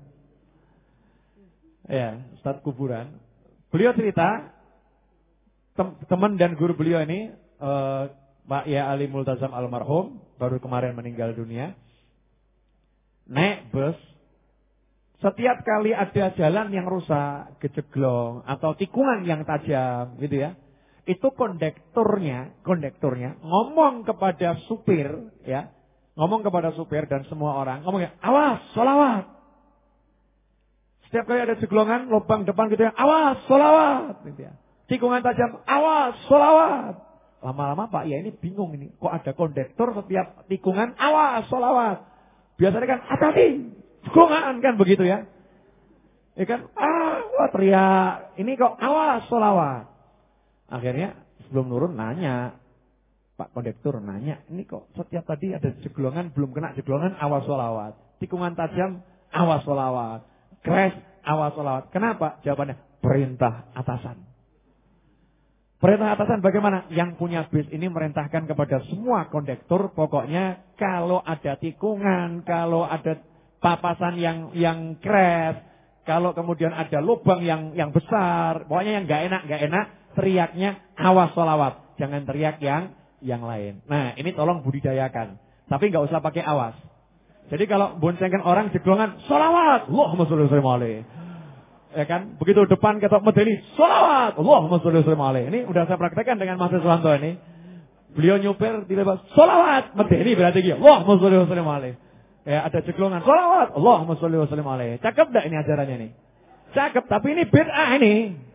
[SPEAKER 1] Ya, Ustadz Kuburan. Beliau cerita, teman dan guru beliau ini, Pak Ya Ali Multazam almarhum, baru kemarin meninggal dunia. Naik bus, setiap kali ada jalan yang rusak, gejeglong, atau tikungan yang tajam, gitu ya. Itu kondekturnya ngomong kepada supir, ya, ngomong kepada supir dan semua orang, ngomongnya, awas, sholawat. Setiap kali ada jeglongan, lubang depan gitu ya, awas, sholawat. Gitu ya. Tikungan tajam, awas, sholawat. Lama-lama Pak Ya ini bingung ini, kok ada kondektur setiap tikungan, awas, sholawat. Biasanya kan, hati-hati, jeglongan kan begitu ya. Ya kan, wah teriak, ini kok awas, sholawat. Akhirnya sebelum nurun nanya, Pak kondektur nanya, ini kok setiap tadi ada jeglongan, belum kena jeglongan, awas sholawat. Tikungan tajam, awas sholawat. Crash, awas sholawat. Kenapa? Jawabannya, perintah atasan. Perintah atasan bagaimana? Yang punya bis ini merintahkan kepada semua kondektur, pokoknya kalau ada tikungan, kalau ada papasan yang crash, kalau kemudian ada lubang yang besar, pokoknya yang gak enak, teriaknya awas sholawat. Jangan teriak yang lain. Nah ini tolong budidayakan. Tapi gak usah pakai awas. Jadi kalau boncengkan orang jeglongan, sholawat, Allahumma sholli alaihi. Ya kan? Begitu depan ketok medeni, sholawat, Allahumma sholli alaihi. Ini udah saya praktekkan dengan Mas Suwanto ini. Beliau nyupir tiba-tiba, sholawat, medeni berarti gitu, Allahumma sholli alaihi. Ya ada jeglongan, sholawat, Allahumma sholli alaihi. Cakep gak ini ajarannya nih? Cakep, tapi ini bid'ah ini.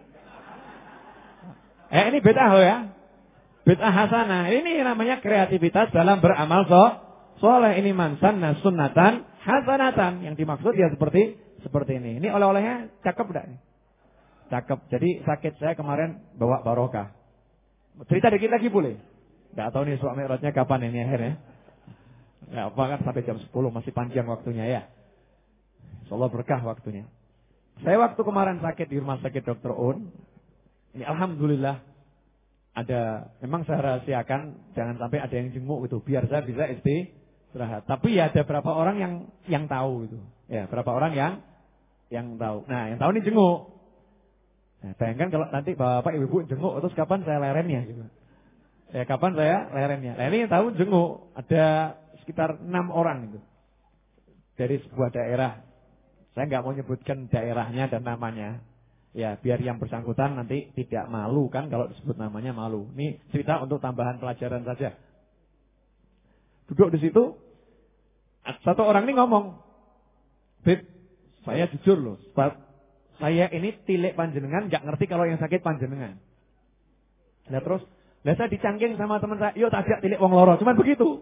[SPEAKER 1] Ini bid'ah ya. Bid'ah hasanah. Ini namanya kreativitas dalam beramal soleh. Ini man sanna sunnatan hasanatan. Yang dimaksud ya seperti ini. Ini oleh-olehnya cakep enggak nih? Cakep. Jadi sakit saya kemarin bawa barokah. Cerita dikit lagi boleh? Enggak tahu nih Isra Mi'rajnya kapan ini akhirnya. Enggak apa kan sampai jam 10 masih panjang waktunya ya. Insyaallah berkah waktunya. Saya waktu kemarin sakit di rumah sakit Dr. Un. Ini alhamdulillah memang saya rahasiakan jangan sampai ada yang jenguk gitu biar saya bisa istirahat. Tapi ya ada berapa orang yang tahu gitu. Ya, berapa orang yang tahu. Nah, yang tahu ini jenguk. Nah, bayangkan kalau nanti Bapak Ibu jenguk terus kapan saya lerennya gitu. Ya, kapan saya lerennya. Nah, ini yang tahu jenguk ada sekitar 6 orang gitu. Dari sebuah daerah. Saya nggak mau nyebutkan daerahnya dan namanya. Ya, biar yang bersangkutan nanti tidak malu kan kalau disebut namanya malu. Ini cerita untuk tambahan pelajaran saja. Duduk di situ, satu orang ini ngomong, Bib, saya jujur loh, saya ini tilik panjenengan, nggak ngerti kalau yang sakit panjenengan. Nah terus, saya dicangking sama teman saya, yuk tajak tilik wong loro, cuman begitu.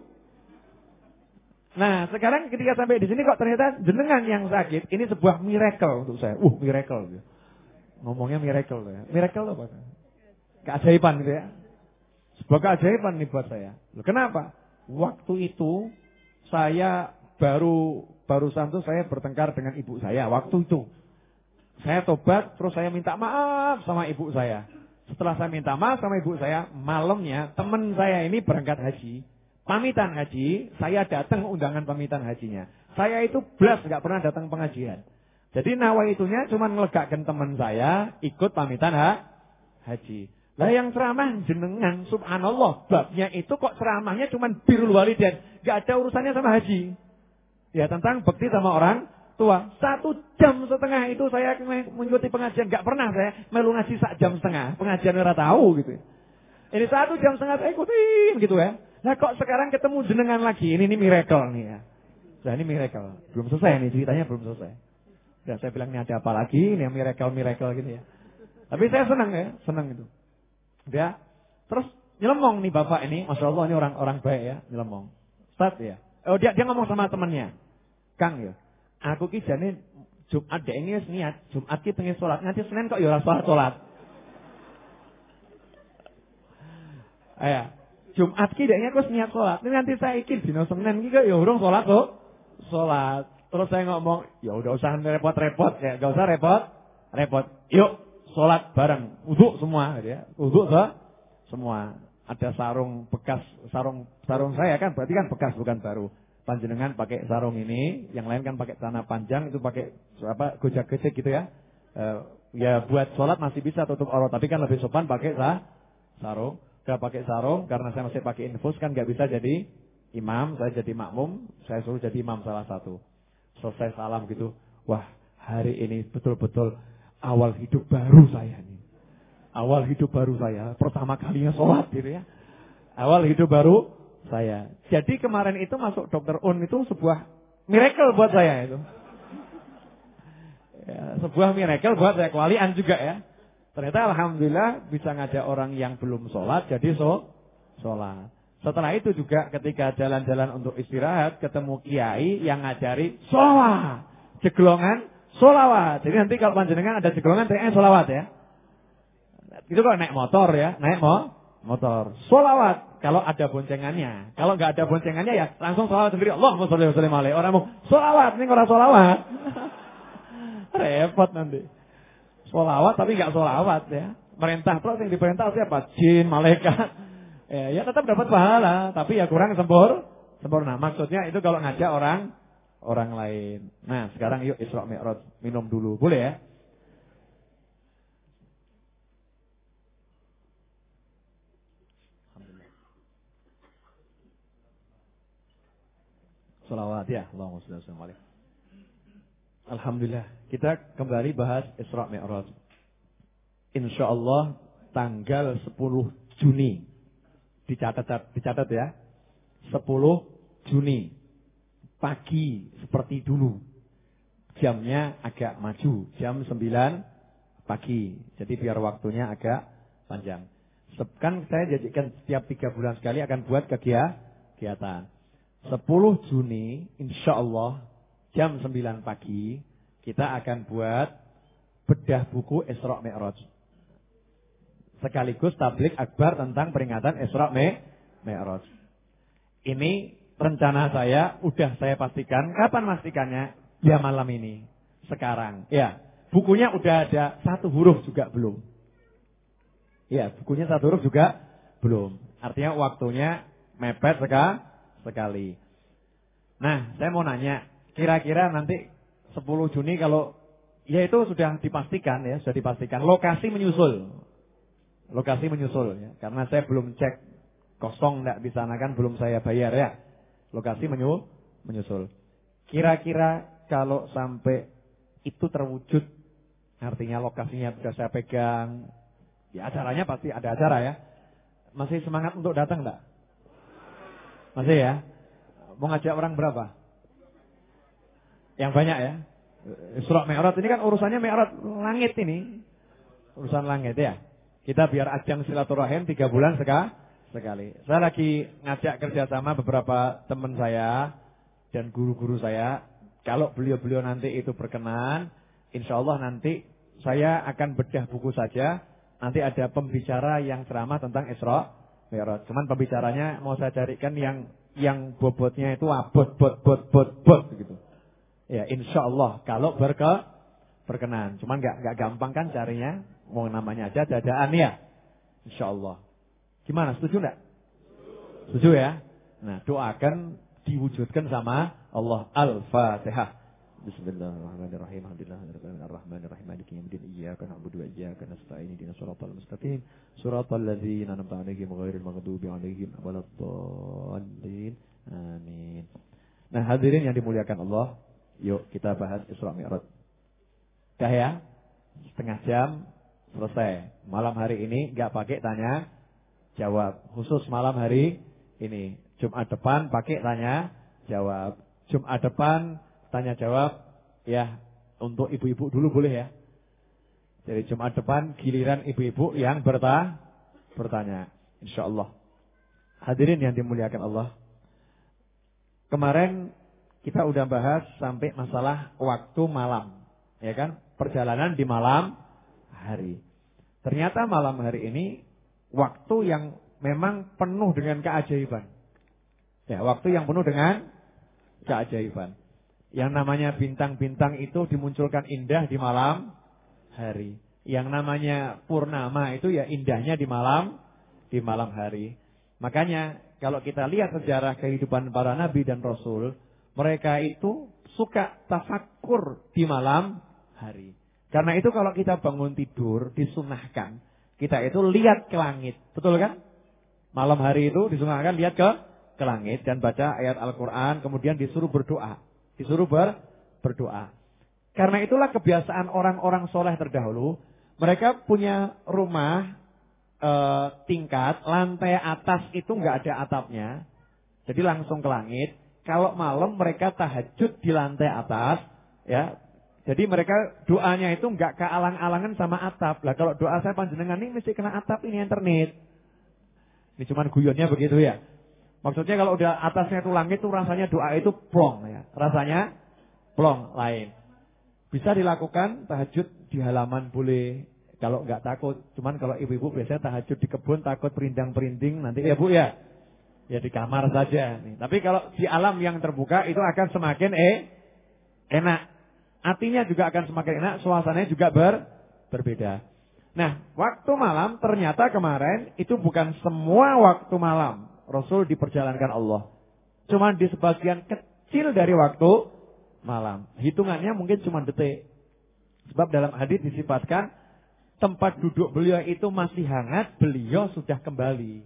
[SPEAKER 1] Nah sekarang ketika sampai di sini kok ternyata jenengan yang sakit, ini sebuah miracle untuk saya. Miracle. Ngomongnya miracle ya. Miracle apa? Keajaiban gitu ya. Sebuah keajaiban nih buat saya. Loh, kenapa? Waktu itu saya barusan tuh saya bertengkar dengan ibu saya. Waktu itu saya tobat terus saya minta maaf sama ibu saya. Setelah saya minta maaf sama ibu saya, malamnya teman saya ini berangkat haji. Pamitan haji, saya datang undangan pamitan hajinya. Saya itu belas nggak pernah datang pengajian. Jadi nawaitunya cuma ngelegakkan teman saya ikut pamitan haji. Lah yang ceramah jenengan subhanallah babnya itu kok ceramahnya cuma birrul walidain, enggak ada urusannya sama haji. Ya tentang bakti sama orang tua. 1,5 jam itu saya mengikuti pengajian, enggak pernah saya melu ngaji 1,5 jam, pengajian ora tahu gitu. Ini 1,5 jam saya ikutin gitu ya. Nah kok sekarang ketemu jenengan lagi, ini miracle nih ya. Nah ini miracle, belum selesai nih ceritanya belum selesai. Dan saya bilang ini ada apa lagi, ini yang miracle gitu ya. Tapi saya senang ya, senang itu. Ya, terus nyelemong nih bapak ini, masya Allah ini orang baik ya, nyelemong. Ustaz ya, dia ngomong sama temannya, Kang ya, aku ki jane Jumat dek ini niat, Jumat ki pengen sholat, nanti Senin kok ya ora sholat. Jumat ki dek ini aku niat sholat, ini nanti saya ikut dino Senin ki kok ya urung sholat kok, sholat. Terus saya ngomong, ya udah usah repot-repot ya, gak usah repot. Yuk sholat bareng, wudu semua gitu ya. Wudu semua. ada sarung bekas, sarung saya kan berarti kan bekas bukan baru. Panjenengan pakai sarung ini, yang lain kan pakai celana panjang, itu pakai gojak-gojek gitu ya. Ya buat sholat masih bisa tutup aurat, tapi kan lebih sopan pakai sarung. Udah pakai sarung, karena saya masih pakai infus kan nggak bisa jadi imam, saya jadi makmum, saya suruh jadi imam salah satu. Selesai salam gitu, wah hari ini betul-betul awal hidup baru saya nih. Awal hidup baru saya, pertama kalinya sholat gitu ya. Awal hidup baru saya. Jadi kemarin itu masuk Dokter Un itu sebuah miracle buat saya itu. Ya, sebuah miracle buat saya, kewalian juga ya. Ternyata alhamdulillah bisa ngajak orang yang belum sholat jadi sholat. Setelah itu juga ketika jalan-jalan untuk istirahat ketemu kiai yang ngajari sholawat. Jeglongan sholawat. Jadi nanti kalau panjenengan ada jeglongan teriaknya sholawat ya. Itu kalau naik motor ya, naik motor. Sholawat kalau ada boncengannya. Kalau nggak ada boncengannya ya langsung sholawat sendiri. Allahumma sholli wa sallim alaihi. Orang mau sholawat, ini orang sholawat. Repot nanti. Sholawat tapi nggak sholawat ya. Merintah terus yang diperintah siapa? Jin, malaikat. Ya tetap dapat pahala, tapi ya kurang sempurna. Maksudnya itu kalau ngajak orang lain. Nah sekarang yuk Isra Mi'raj, minum dulu, boleh ya? Sholawat ya, Allahumma sholli wa sallim alaihi. Alhamdulillah, kita kembali bahas Isra Mi'raj. Insyaallah tanggal 10 Juni. Dicatat ya. 10 Juni. Pagi seperti dulu. Jamnya agak maju, jam 9 pagi. Jadi biar waktunya agak panjang. Kan saya jadikan setiap 3 bulan sekali akan buat kegiatan. 10 Juni insyaallah jam 9 pagi kita akan buat bedah buku Isra Mi'raj. Sekaligus tablik akbar tentang peringatan Isra Mi'raj. Ini rencana saya udah saya pastikan. Kapan pastikannya? Ya malam ini. Sekarang. Ya, bukunya udah ada, 1 huruf juga belum. Ya, bukunya 1 huruf juga belum. Artinya waktunya mepet sekali. Nah, saya mau nanya, kira-kira nanti 10 Juni kalau ya itu sudah dipastikan ya, sudah dipastikan. Lokasi menyusul ya. Karena saya belum cek kosong enggak di sana kan belum saya bayar ya. Lokasi menyusul. Kira-kira kalau sampai itu terwujud, artinya lokasinya sudah saya pegang, ya acaranya pasti ada acara ya. Masih semangat untuk datang enggak? Masih ya? Mau ngajak orang berapa? Yang banyak ya? Isra Mi'raj ini kan urusannya Mi'raj langit ini. Urusan langit ya. Kita biar ajang silaturahim 3 bulan sekali. Saya lagi ngajak kerjasama beberapa teman saya dan guru-guru saya. Kalau beliau-beliau nanti itu berkenan, insya Allah nanti saya akan bedah buku saja. Nanti ada pembicara yang ceramah tentang Isra Mi'raj. Cuman pembicaranya mau saya carikan yang bobotnya itu bot gitu. Ya insya Allah kalau berkenan. Cuman nggak gampang kan carinya. Mau namanya aja jajaan ya. Insya Allah. Gimana? Setuju nggak? Setuju ya. Nah doakan diwujudkan sama Allah. Al-Fatihah. Bismillahirrahmanirrahim. Alhamdulillahirrahmanirrahim. Maliki yaumiddin. Iyyaka na'budu wa iyyaka nasta'in. Ihdinas siratal mustaqim. Siratal ladzina an'amta 'alaihim ghairil maghdubi 'alaihim waladdallin. Amin. Nah, hadirin yang dimuliakan Allah, yuk kita bahas Isra Mi'raj. Dah ya? Setengah jam selesai. Malam hari ini enggak pakai tanya jawab. Khusus malam hari ini. Jumat depan pakai tanya jawab. Jumat depan tanya jawab ya untuk ibu-ibu dulu boleh ya. Jadi Jumat depan giliran ibu-ibu yang bertanya. Insyaallah. Hadirin yang dimuliakan Allah. Kemarin kita udah bahas sampai masalah waktu malam, ya kan? Perjalanan di malam hari. Ternyata malam hari ini waktu yang memang penuh dengan keajaiban. Ya, waktu yang penuh dengan keajaiban. Yang namanya bintang-bintang itu dimunculkan indah di malam hari. Yang namanya purnama itu ya indahnya di malam di malam hari. Makanya kalau kita lihat sejarah kehidupan para nabi dan rasul, mereka itu suka tafakkur di malam hari. Karena itu kalau kita bangun tidur disunahkan, kita itu lihat ke langit. Betul kan? Malam hari itu disunahkan lihat ke langit dan baca ayat Al-Quran, kemudian disuruh berdoa. Disuruh berdoa. Karena itulah kebiasaan orang-orang soleh terdahulu. Mereka punya rumah tingkat, lantai atas itu nggak ada atapnya. Jadi langsung ke langit. Kalau malam mereka tahajud di lantai atas, ya. Jadi mereka doanya itu nggak kealang-alangan sama atap. Lah kalau doa saya panjenengan ini mesti kena atap ini internet. Ini cuman guyonnya begitu ya. Maksudnya kalau udah atasnya itu langit tuh rasanya doa itu plong ya. Rasanya plong lain. Bisa dilakukan tahajud di halaman boleh. Kalau nggak takut. Cuman kalau ibu-ibu biasanya tahajud di kebun takut perindang-perinding nanti ya Bu ya. Ya di kamar saja. Tapi kalau di alam yang terbuka itu akan semakin enak. Artinya juga akan semakin enak, suasananya juga berbeda. Nah, waktu malam ternyata kemarin itu bukan semua waktu malam Rasul diperjalankan Allah. Cuma di sebagian kecil dari waktu malam. Hitungannya mungkin cuma detik. Sebab dalam hadis disifatkan tempat duduk beliau itu masih hangat, beliau sudah kembali.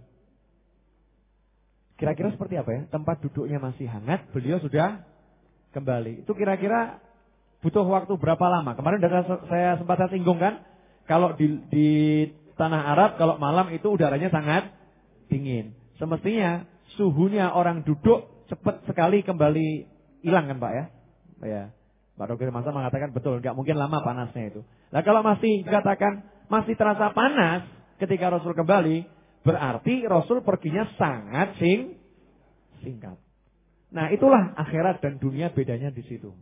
[SPEAKER 1] Kira-kira seperti apa ya? Tempat duduknya masih hangat, beliau sudah kembali. Itu kira-kira butuh waktu berapa lama? Kemarin saya sempat singgung kan, kalau di tanah Arab kalau malam itu udaranya sangat dingin. Semestinya suhunya orang duduk cepat sekali kembali hilang kan Pak ya? Ya. Pak Dr. Masa mengatakan betul, nggak mungkin lama panasnya itu. Nah kalau masih dikatakan masih terasa panas ketika Rasul kembali, berarti Rasul perginya sangat singkat. Nah itulah akhirat dan dunia bedanya di situ.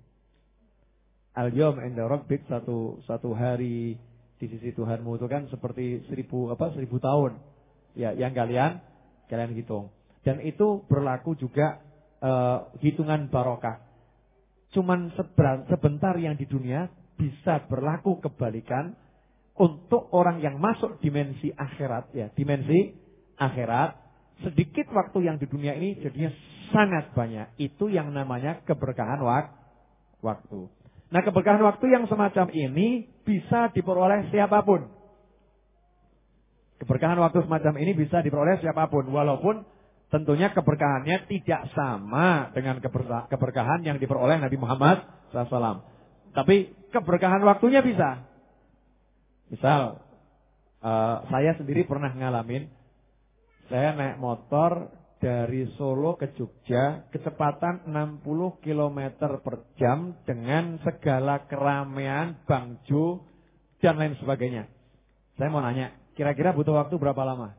[SPEAKER 1] Al-yawm inda rabbik, satu hari di sisi Tuhanmu itu kan seperti 1000 tahun. Ya, yang kalian hitung. Dan itu berlaku juga hitungan barokah. Cuman sebentar yang di dunia bisa berlaku kebalikan untuk orang yang masuk dimensi akhirat ya, dimensi akhirat, sedikit waktu yang di dunia ini jadinya sangat banyak. Itu yang namanya keberkahan waktu. Nah, keberkahan waktu yang semacam ini bisa diperoleh siapapun. Keberkahan waktu semacam ini bisa diperoleh siapapun. Walaupun tentunya keberkahannya tidak sama dengan keberkahan yang diperoleh Nabi Muhammad SAW. Tapi keberkahan waktunya bisa. Misal, saya sendiri pernah ngalamin. Saya naik motor dari Solo ke Jogja, kecepatan 60 km per jam dengan segala keramaian, bangjo, dan lain sebagainya. Saya mau nanya, kira-kira butuh waktu berapa lama?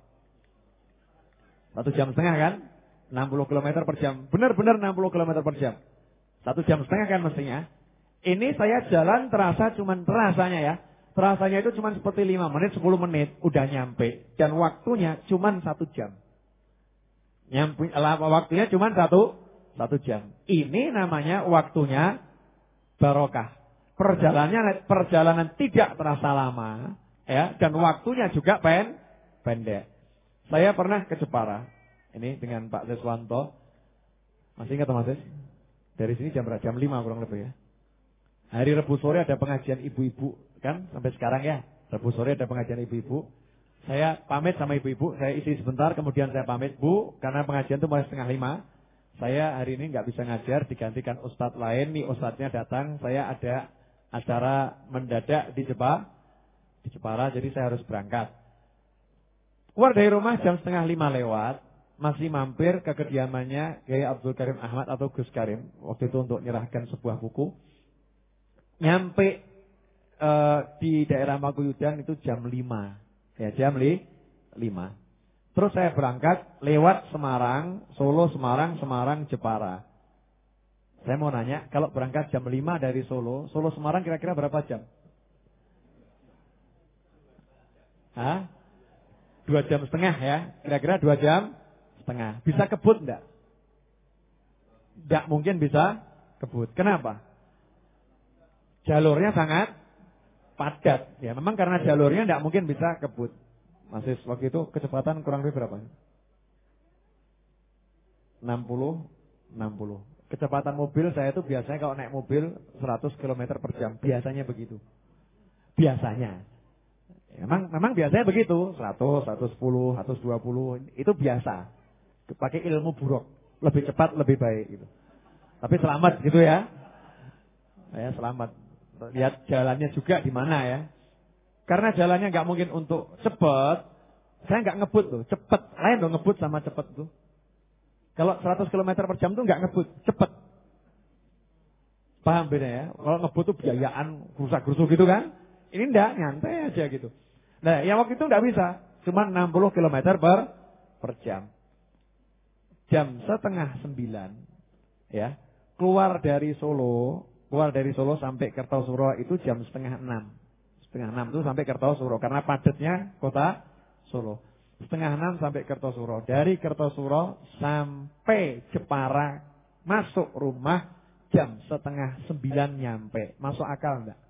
[SPEAKER 1] 1,5 jam kan? 60 km per jam. Benar-benar 60 km per jam. 1,5 jam kan mestinya. Ini saya jalan terasanya ya. Terasanya itu cuma seperti 5 menit, 10 menit. Udah nyampe. Dan waktunya cuma 1 jam. Waktunya cuma 1 jam. Ini namanya waktunya barokah. Perjalanan tidak terasa lama, ya, dan waktunya juga pendek. Saya pernah ke Jepara, ini dengan Pak Seswanto. Masih ingat Mas Ses? Dari sini jam 5 kurang lebih ya. Hari Rabu sore ada pengajian ibu-ibu, kan? Sampai sekarang ya. Rabu sore ada pengajian ibu-ibu. Saya pamit sama ibu-ibu, saya isi sebentar, kemudian saya pamit, Bu, karena pengajian itu mulai 4:30. Saya hari ini nggak bisa ngajar, digantikan ustadz lain. Nih ustadznya datang, saya ada acara mendadak di Jepara, jadi saya harus berangkat. Keluar dari rumah jam 4:30 lewat, masih mampir ke kediamannya Kiai Abdul Karim Ahmad atau Gus Karim, waktu itu untuk menyerahkan sebuah buku. Nyampe di daerah Maguyudan itu jam 5. Ya, jam 5. Terus saya berangkat lewat Semarang, Solo, Semarang, Jepara. Saya mau nanya, kalau berangkat jam 5 dari Solo, Semarang kira-kira berapa jam? 2,5 jam ya, kira-kira 2,5 jam. Bisa kebut enggak? Enggak mungkin bisa kebut. Kenapa? Jalurnya sangat padat. Ya, memang karena jalurnya enggak mungkin bisa kebut. Masih waktu itu kecepatan kurang lebih berapa? 60. Kecepatan mobil saya itu biasanya kalau naik mobil 100 km per jam. Biasanya begitu. Biasanya. Memang biasanya begitu. 100, 110, 120. Itu biasa. Pakai ilmu buruk. Lebih cepat, lebih baik gitu. Tapi selamat gitu ya. Ya selamat. Lihat jalannya juga di mana ya. Karena jalannya nggak mungkin untuk cepat. Saya nggak ngebut loh. Cepat. Lain dong ngebut sama cepat tuh. Kalau 100 km per jam tuh nggak ngebut, cepet. Paham beda ya? Kalau ngebut tuh biayaan, gerusak-gerusuk gitu kan? Ini enggak, nyantai aja gitu. Nah, yang waktu itu nggak bisa. Cuma 60 km per jam. Jam 8:30. Ya. Keluar dari Solo sampai Kertosuro itu jam 5:30. 5:30 itu sampai Kertosuro. Karena padatnya kota Solo. 5:30 sampai Kertosuro. Dari Kertosuro sampai Jepara masuk rumah jam 8:30 nyampe. Masuk akal enggak?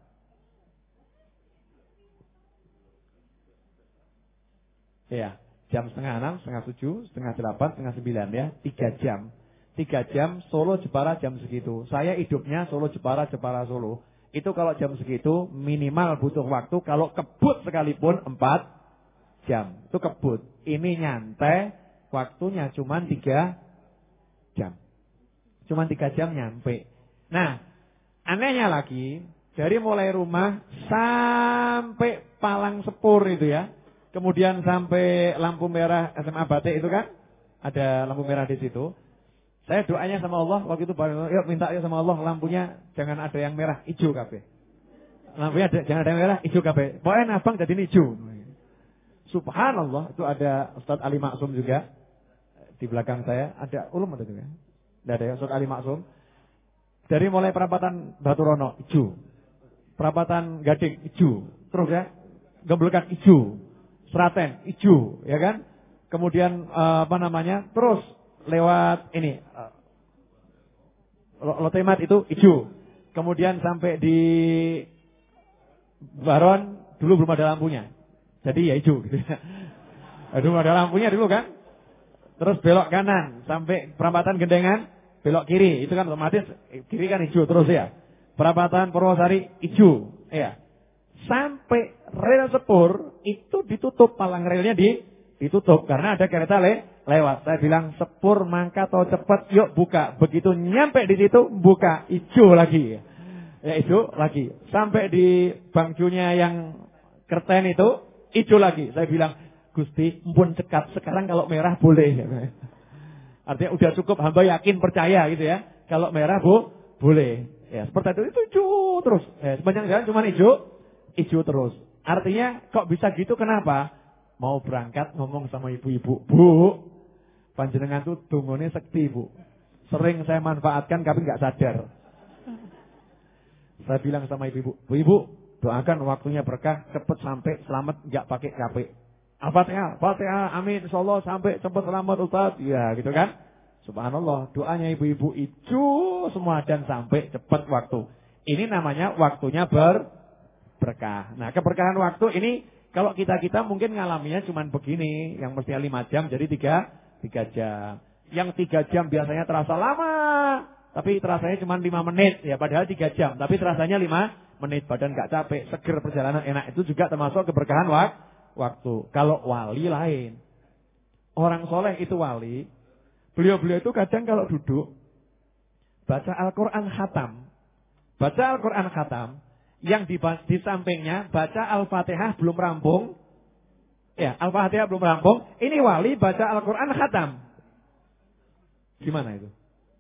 [SPEAKER 1] Iya, jam 5:30, 5:30, 7:30, 7:30, 7:30 ya. 3 jam. 3 jam Solo Jepara jam segitu. Saya hidupnya Solo Jepara, Jepara Solo. Itu kalau jam segitu minimal butuh waktu kalau kebut sekalipun 4 jam. Itu kebut. Ini nyantai waktunya cuma 3 jam. Cuma 3 jam nyampe. Nah, anehnya lagi, dari mulai rumah sampai Palang Sepur itu ya. Kemudian sampai lampu merah SMA Batik itu kan. Ada lampu merah di situ. Saya doanya sama Allah waktu itu, yuk minta ya sama Allah lampunya jangan ada yang merah, hijau kabeh. Lampunya jangan ada yang merah, hijau kabeh. Pokoknya abang jadi hijau. Subhanallah, itu ada Ustadz Ali Maksum juga di belakang saya, ada ulum ada juga. Tidak ada ya Ustadz Ali Maksum. Dari mulai perapatan Baturono hijau, perapatan Gading hijau, terus ya Gemblekan hijau, Seraten hijau, ya kan? Kemudian terus lewat ini Lotemat itu hijau. Kemudian sampai di Baron dulu belum ada lampunya. Jadi ya hijau gitu. Aduh ada lampunya dulu kan. Terus belok kanan sampai perempatan Gendengan, belok kiri. Itu kan otomatis kiri kan hijau terus ya. Perempatan Purwosari hijau, ya. Sampai rel Sepur itu ditutup, palang relnya ditutup karena ada kereta lewat. Saya bilang Sepur mangka atau cepat, yuk buka. Begitu nyampe di situ buka, hijau lagi. Ya hijau lagi. Sampai di bangkunya yang kerten itu hijau lagi. Saya bilang, Gusti, mpun cekat. Sekarang kalau merah boleh. Artinya udah cukup, hamba yakin percaya gitu ya. Kalau merah boleh. Ya seperti itu hijau terus. Sepanjang jalan cuma hijau terus. Artinya kok bisa gitu kenapa? Mau berangkat ngomong sama ibu-ibu, Bu, panjenengan tuh dungone sekti Bu. Sering saya manfaatkan tapi nggak sadar. Saya bilang sama ibu-ibu, Bu, doakan waktunya berkah, cepat sampai selamat, nggak pakai KP. Al-Fatihah, amin, insyaallah sampai cepat selamat Ustaz. Ya gitu kan. Subhanallah, doanya ibu-ibu itu semua dan sampai cepat waktu. Ini namanya waktunya berkah. Nah, keberkahan waktu ini kalau kita mungkin ngalaminya cuman begini, yang mestinya 5 jam jadi 3 jam. Yang 3 jam biasanya terasa lama, tapi terasanya cuma 5 menit. Ya padahal 3 jam, tapi terasanya 5 menit. Badan gak capek, seger, perjalanan enak. Itu juga termasuk keberkahan waktu. Kalau wali lain. Orang soleh itu wali. Beliau-beliau itu kadang kalau duduk baca Al-Quran khatam. Baca Al-Quran khatam. Yang di sampingnya baca Al-Fatihah belum rampung. Ya, Al-Fatihah belum rampung. Ini wali baca Al-Quran khatam. Gimana itu?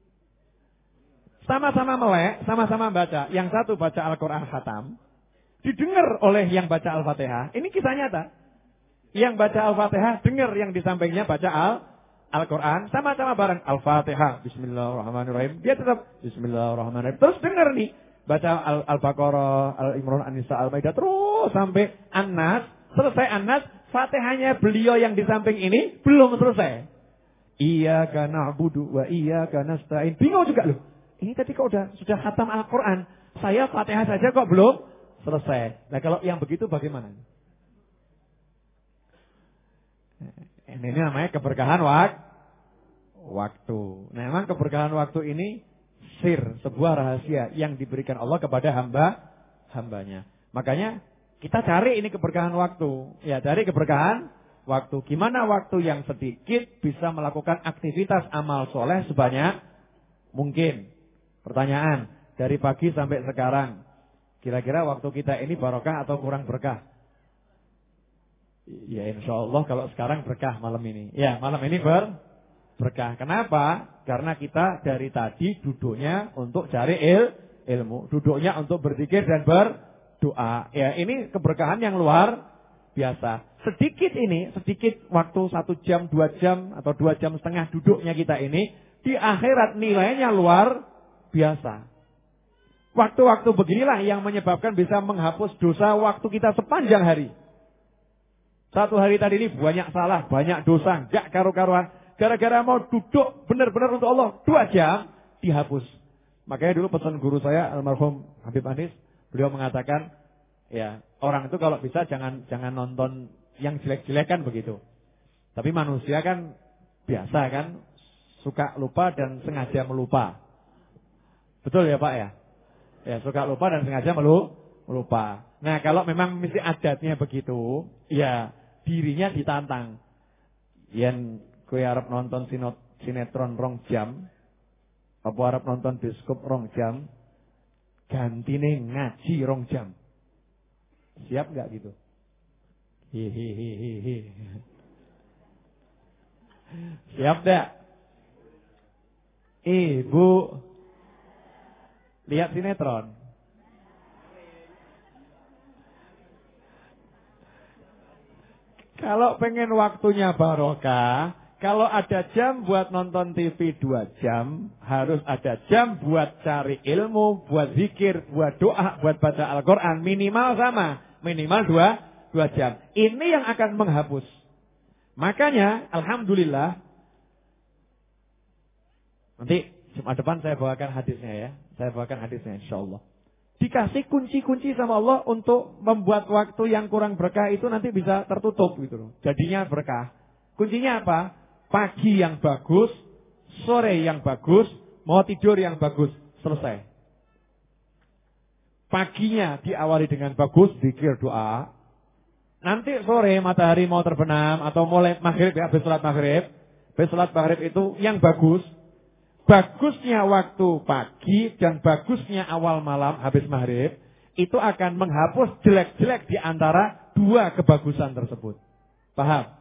[SPEAKER 1] Sama-sama melek, sama-sama baca. Yang satu baca Al-Quran khatam. Didengar oleh yang baca Al-Fatihah. Ini kisah nyata. Yang baca Al-Fatihah dengar yang di sampingnya baca Al-Quran. Sama-sama bareng Al-Fatihah. Bismillahirrahmanirrahim. Dia tetap Bismillahirrahmanirrahim. Terus dengar nih. Baca Al-Baqarah, Al-Imran, An-Nisa, Al-Maidah. Terus sampai An-Nas. Selesai An-Nas. Fatihahnya beliau yang di samping ini belum selesai. Iyyaka na'budu wa iyyaka nasta'in. Bingung juga loh. Ini tadi kok sudah khatam Al-Quran. Saya Fatihah saja kok belum selesai. Nah kalau yang begitu bagaimana? Ini namanya keberkahan waktu. Nah, memang keberkahan waktu ini sebuah rahasia yang diberikan Allah kepada hambanya. Makanya kita cari ini keberkahan waktu. Ya, cari keberkahan waktu. Gimana waktu yang sedikit bisa melakukan aktivitas amal soleh sebanyak mungkin. Pertanyaan, dari pagi sampai sekarang, kira-kira waktu kita ini barokah atau kurang berkah? Ya, insya Allah kalau sekarang berkah malam ini. Ya, malam ini berkah. Kenapa? Karena kita dari tadi duduknya untuk cari ilmu. Duduknya untuk berzikir dan berdoa. Ya, ini keberkahan yang luar biasa. Sedikit waktu 1 jam, 2 jam, atau 2 jam setengah duduknya kita ini, di akhirat nilainya luar biasa. Waktu-waktu beginilah yang menyebabkan bisa menghapus dosa waktu kita sepanjang hari. Satu hari tadi ini banyak salah, banyak dosa, gak karu-karuan. Gara-gara mau duduk benar-benar untuk Allah 2 jam, dihapus. Makanya dulu pesan guru saya, almarhum Habib Anis, beliau mengatakan, ya orang itu kalau bisa jangan nonton yang jelek-jelek kan begitu. Tapi manusia kan biasa kan, suka lupa dan sengaja melupa. Betul ya Pak ya? Ya, suka lupa dan sengaja melupa. Nah, kalau memang mesti adatnya begitu, ya dirinya ditantang. Yen kowe arep nonton sinetron 2 jam, apa arep nonton bioskop 2 jam, gantine ngaji 2 jam. Siap enggak gitu? Hihihihi. Siap enggak? Ibu lihat sinetron. Kalau pengen waktunya barokah, kalau ada jam buat nonton TV 2 jam, harus ada jam buat cari ilmu, buat zikir, buat doa, buat baca Al-Quran. Minimal sama, minimal 2 jam. Ini yang akan menghapus. Makanya, alhamdulillah, nanti Jumat depan saya bawakan hadisnya ya. Saya bawakan hadisnya insyaAllah. Dikasih kunci-kunci sama Allah untuk membuat waktu yang kurang berkah itu nanti bisa tertutup gitu loh. Jadinya berkah. Kuncinya apa? Pagi yang bagus, sore yang bagus, mau tidur yang bagus. Selesai. Paginya diawali dengan bagus, zikir, doa. Nanti sore matahari mau terbenam atau mulai maghrib ya, habis sholat maghrib. Habis sholat maghrib itu yang bagus. Bagusnya waktu pagi dan bagusnya awal malam habis maghrib itu akan menghapus jelek-jelek di antara 2 kebagusan tersebut. Paham?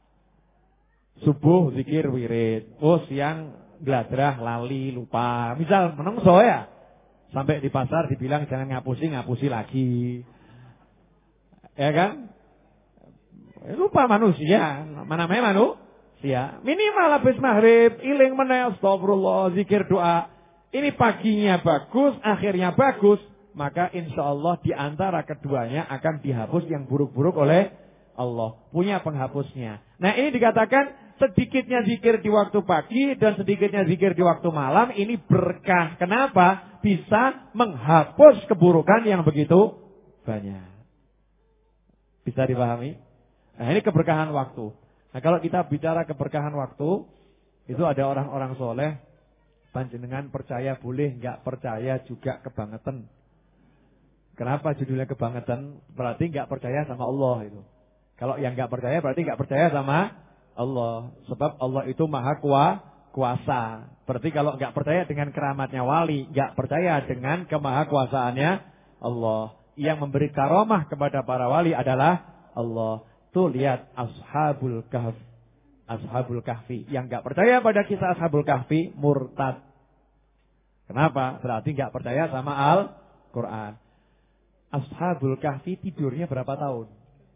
[SPEAKER 1] Subuh zikir wirid, siang gladrah lali lupa. Misal menungso ya, sampai di pasar dibilang jangan ngapusi lagi. Ya kan? Lupa manusia, mana manusia. Ya, minimal habis maghrib, iling meneh astagfirullah, zikir doa. Ini paginya bagus, akhirnya bagus, maka insya Allah di antara keduanya akan dihapus yang buruk-buruk oleh Allah. Punya penghapusnya. Nah, ini dikatakan sedikitnya zikir di waktu pagi dan sedikitnya zikir di waktu malam ini berkah. Kenapa? Bisa menghapus keburukan yang begitu banyak. Bisa dipahami? Nah, ini keberkahan waktu. Nah, kalau kita bicara keberkahan waktu, itu ada orang-orang soleh, panjenengan percaya boleh, nggak percaya juga kebangetan. Kenapa judulnya kebangetan? Berarti nggak percaya sama Allah itu. Kalau yang nggak percaya berarti nggak percaya sama Allah. Sebab Allah itu maha kuasa. Berarti kalau nggak percaya dengan keramatnya wali, nggak percaya dengan kemahakuasaannya Allah. Yang memberi karomah kepada para wali adalah Allah. Tuh lihat Ashabul Kahfi. Yang gak percaya pada kisah Ashabul Kahfi murtad. Kenapa? Berarti gak percaya sama Al-Quran. Ashabul Kahfi tidurnya berapa tahun?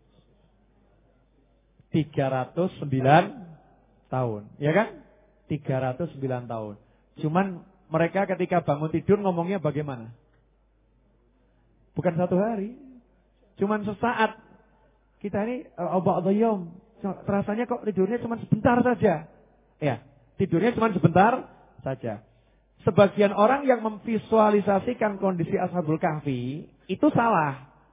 [SPEAKER 1] 309 tahun. Ya kan? 309 tahun. Cuman mereka ketika bangun tidur ngomongnya bagaimana? Bukan 1 hari. Cuman sesaat. Kita ini ba'dayum, rasanya kok tidurnya cuma sebentar saja. Ya, tidurnya cuma sebentar saja. Sebagian orang yang memvisualisasikan kondisi Ashabul Kahfi itu salah.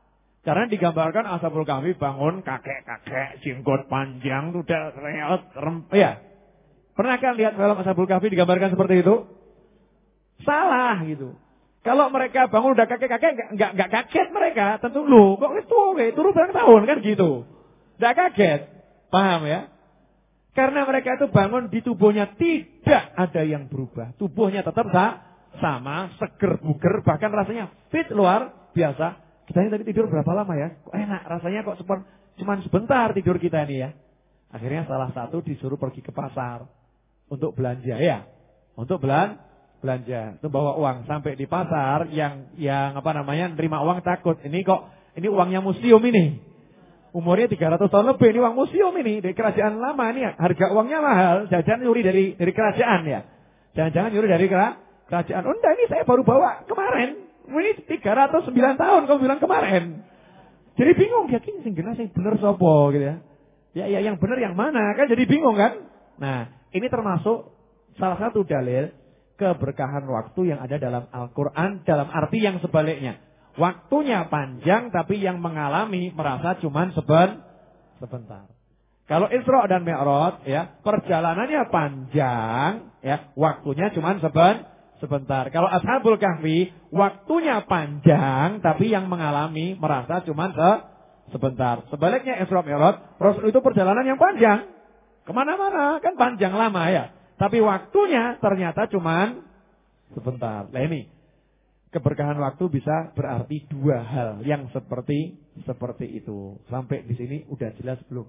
[SPEAKER 1] Karena digambarkan Ashabul Kahfi bangun kakek-kakek, jenggot panjang, udah reot, ya. Pernah kan lihat film Ashabul Kahfi digambarkan seperti itu? Salah gitu. Kalau mereka bangun udah kakek-kakek, nggak kaget mereka. Tentu loh, kok itu turun berapa tahun kan gitu. Nggak kaget, paham ya? Karena mereka itu bangun di tubuhnya tidak ada yang berubah. Tubuhnya tetap sama, seger buger, bahkan rasanya fit luar biasa. Kita ini tadi tidur berapa lama ya? Kok enak, rasanya kok cuman sebentar tidur kita ini ya. Akhirnya salah satu disuruh pergi ke pasar untuk belanja ya. Untuk belanja, itu bawa uang sampai di pasar yang nerima uang takut. Ini uangnya museum ini. Umurnya 300 tahun lebih, ini uang museum ini dari kerajaan lama ini. Harga uangnya mahal, jajan nyuri dari kerajaan ya. Jangan-jangan nyuri dari kerajaan. Oh enggak, ini saya baru bawa kemarin. Ini 309 tahun kamu bilang kemarin. Jadi bingung, yakin sing bener sopo gitu ya. Ya yang bener yang mana kan jadi bingung kan. Nah ini termasuk salah satu dalil keberkahan waktu yang ada dalam Al-Quran dalam arti yang sebaliknya. Waktunya panjang tapi yang mengalami merasa cuman sebentar. Kalau Isra dan Mi'raj ya perjalanannya panjang ya waktunya cuman sebentar. Kalau Ashabul Kahfi waktunya panjang tapi yang mengalami merasa cuman sebentar. Sebaliknya Isra Mi'raj Rasul itu perjalanan yang panjang. Kemana-mana kan panjang lama ya. Tapi waktunya ternyata cuman sebentar. Nah ini keberkahan waktu bisa berarti dua hal yang seperti itu. Sampai di sini udah jelas belum?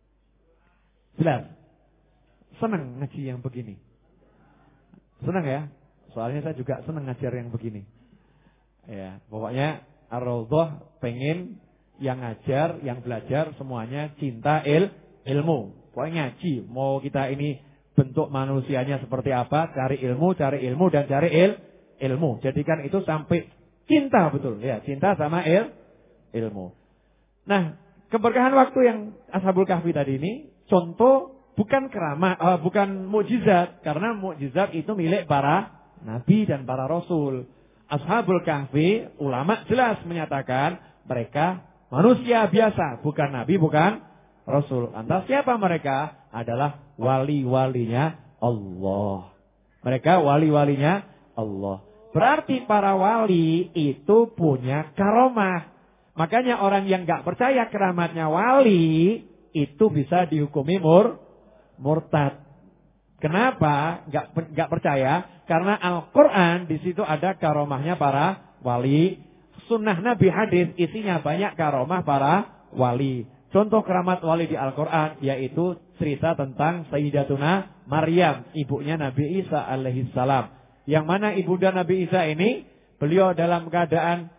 [SPEAKER 1] Jelas. Senang ngaji yang begini. Senang ya? Soalnya saya juga senang ngajar yang begini. Ya, pokoknya Ar-Raudhah pengen yang ngajar, yang belajar semuanya cinta ilmu. Pokoknya ngaji, mau kita ini bentuk manusianya seperti apa, cari ilmu dan cari ilmu. Jadikan itu sampai cinta betul ya, cinta sama ilmu. Nah, keberkahan waktu yang Ashabul Kahfi tadi ini contoh bukan bukan mukjizat, karena mukjizat itu milik para nabi dan para rasul. Ashabul Kahfi ulama jelas menyatakan mereka manusia biasa, bukan nabi, bukan rasul. Lantas siapa mereka? Adalah wali-walinya Allah. Mereka wali-walinya Allah. Berarti para wali itu punya karomah. Makanya orang yang gak percaya keramatnya wali itu bisa dihukumi murtad. Kenapa gak percaya? Karena Al-Quran di situ ada karomahnya para wali. Sunnah Nabi hadis isinya banyak karomah para wali. Contoh keramat wali di Al-Quran yaitu cerita tentang Sayyidatuna Maryam, ibunya Nabi Isa alaihissalam. Yang mana ibunda Nabi Isa ini, beliau dalam keadaan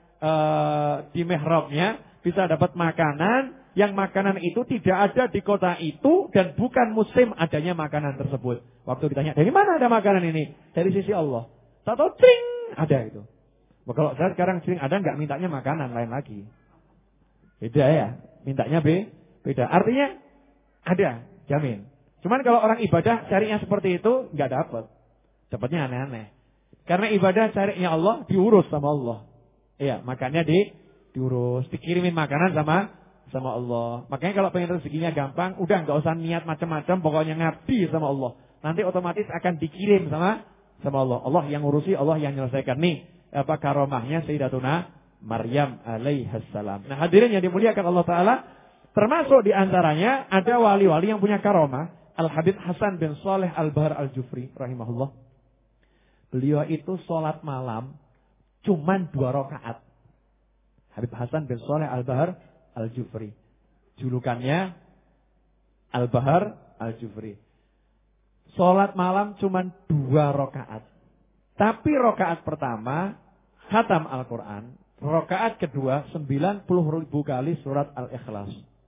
[SPEAKER 1] di mihrabnya bisa dapat makanan, yang makanan itu tidak ada di kota itu dan bukan musim adanya makanan tersebut. Waktu ditanya, dari mana ada makanan ini? Dari sisi Allah. Tahu cing, ada itu. Kalau saya sekarang cing ada, nggak mintanya makanan lain lagi. Beda ya. Mintanya beda. Artinya ada, jamin. Cuman kalau orang ibadah carinya seperti itu nggak dapat. Dapatnya aneh-aneh. Karena ibadah carinya Allah diurus sama Allah. Iya, makanya diurus, dikirimin makanan sama Allah. Makanya kalau pengen rezekinya gampang, udah nggak usah niat macam-macam, pokoknya ngabdi sama Allah. Nanti otomatis akan dikirim sama Allah. Allah yang ngurusi, Allah yang menyelesaikan. Nih, karomahnya Sayyidatuna Maryam alaihissalam. Nah hadirin yang dimuliakan Allah Ta'ala, termasuk diantaranya ada wali-wali yang punya karomah. Al-Habib Hasan bin Saleh Al-Bahar Al-Jufri rahimahullah. Beliau itu sholat malam cuman 2 rakaat. Habib Hasan bin Saleh Al-Bahar Al-Jufri. Julukannya Al-Bahar Al-Jufri. Sholat malam cuman 2 rakaat. Tapi rakaat pertama khatam Al-Quran. Rakaat kedua 90.000 kali surat Al-Ikhlas.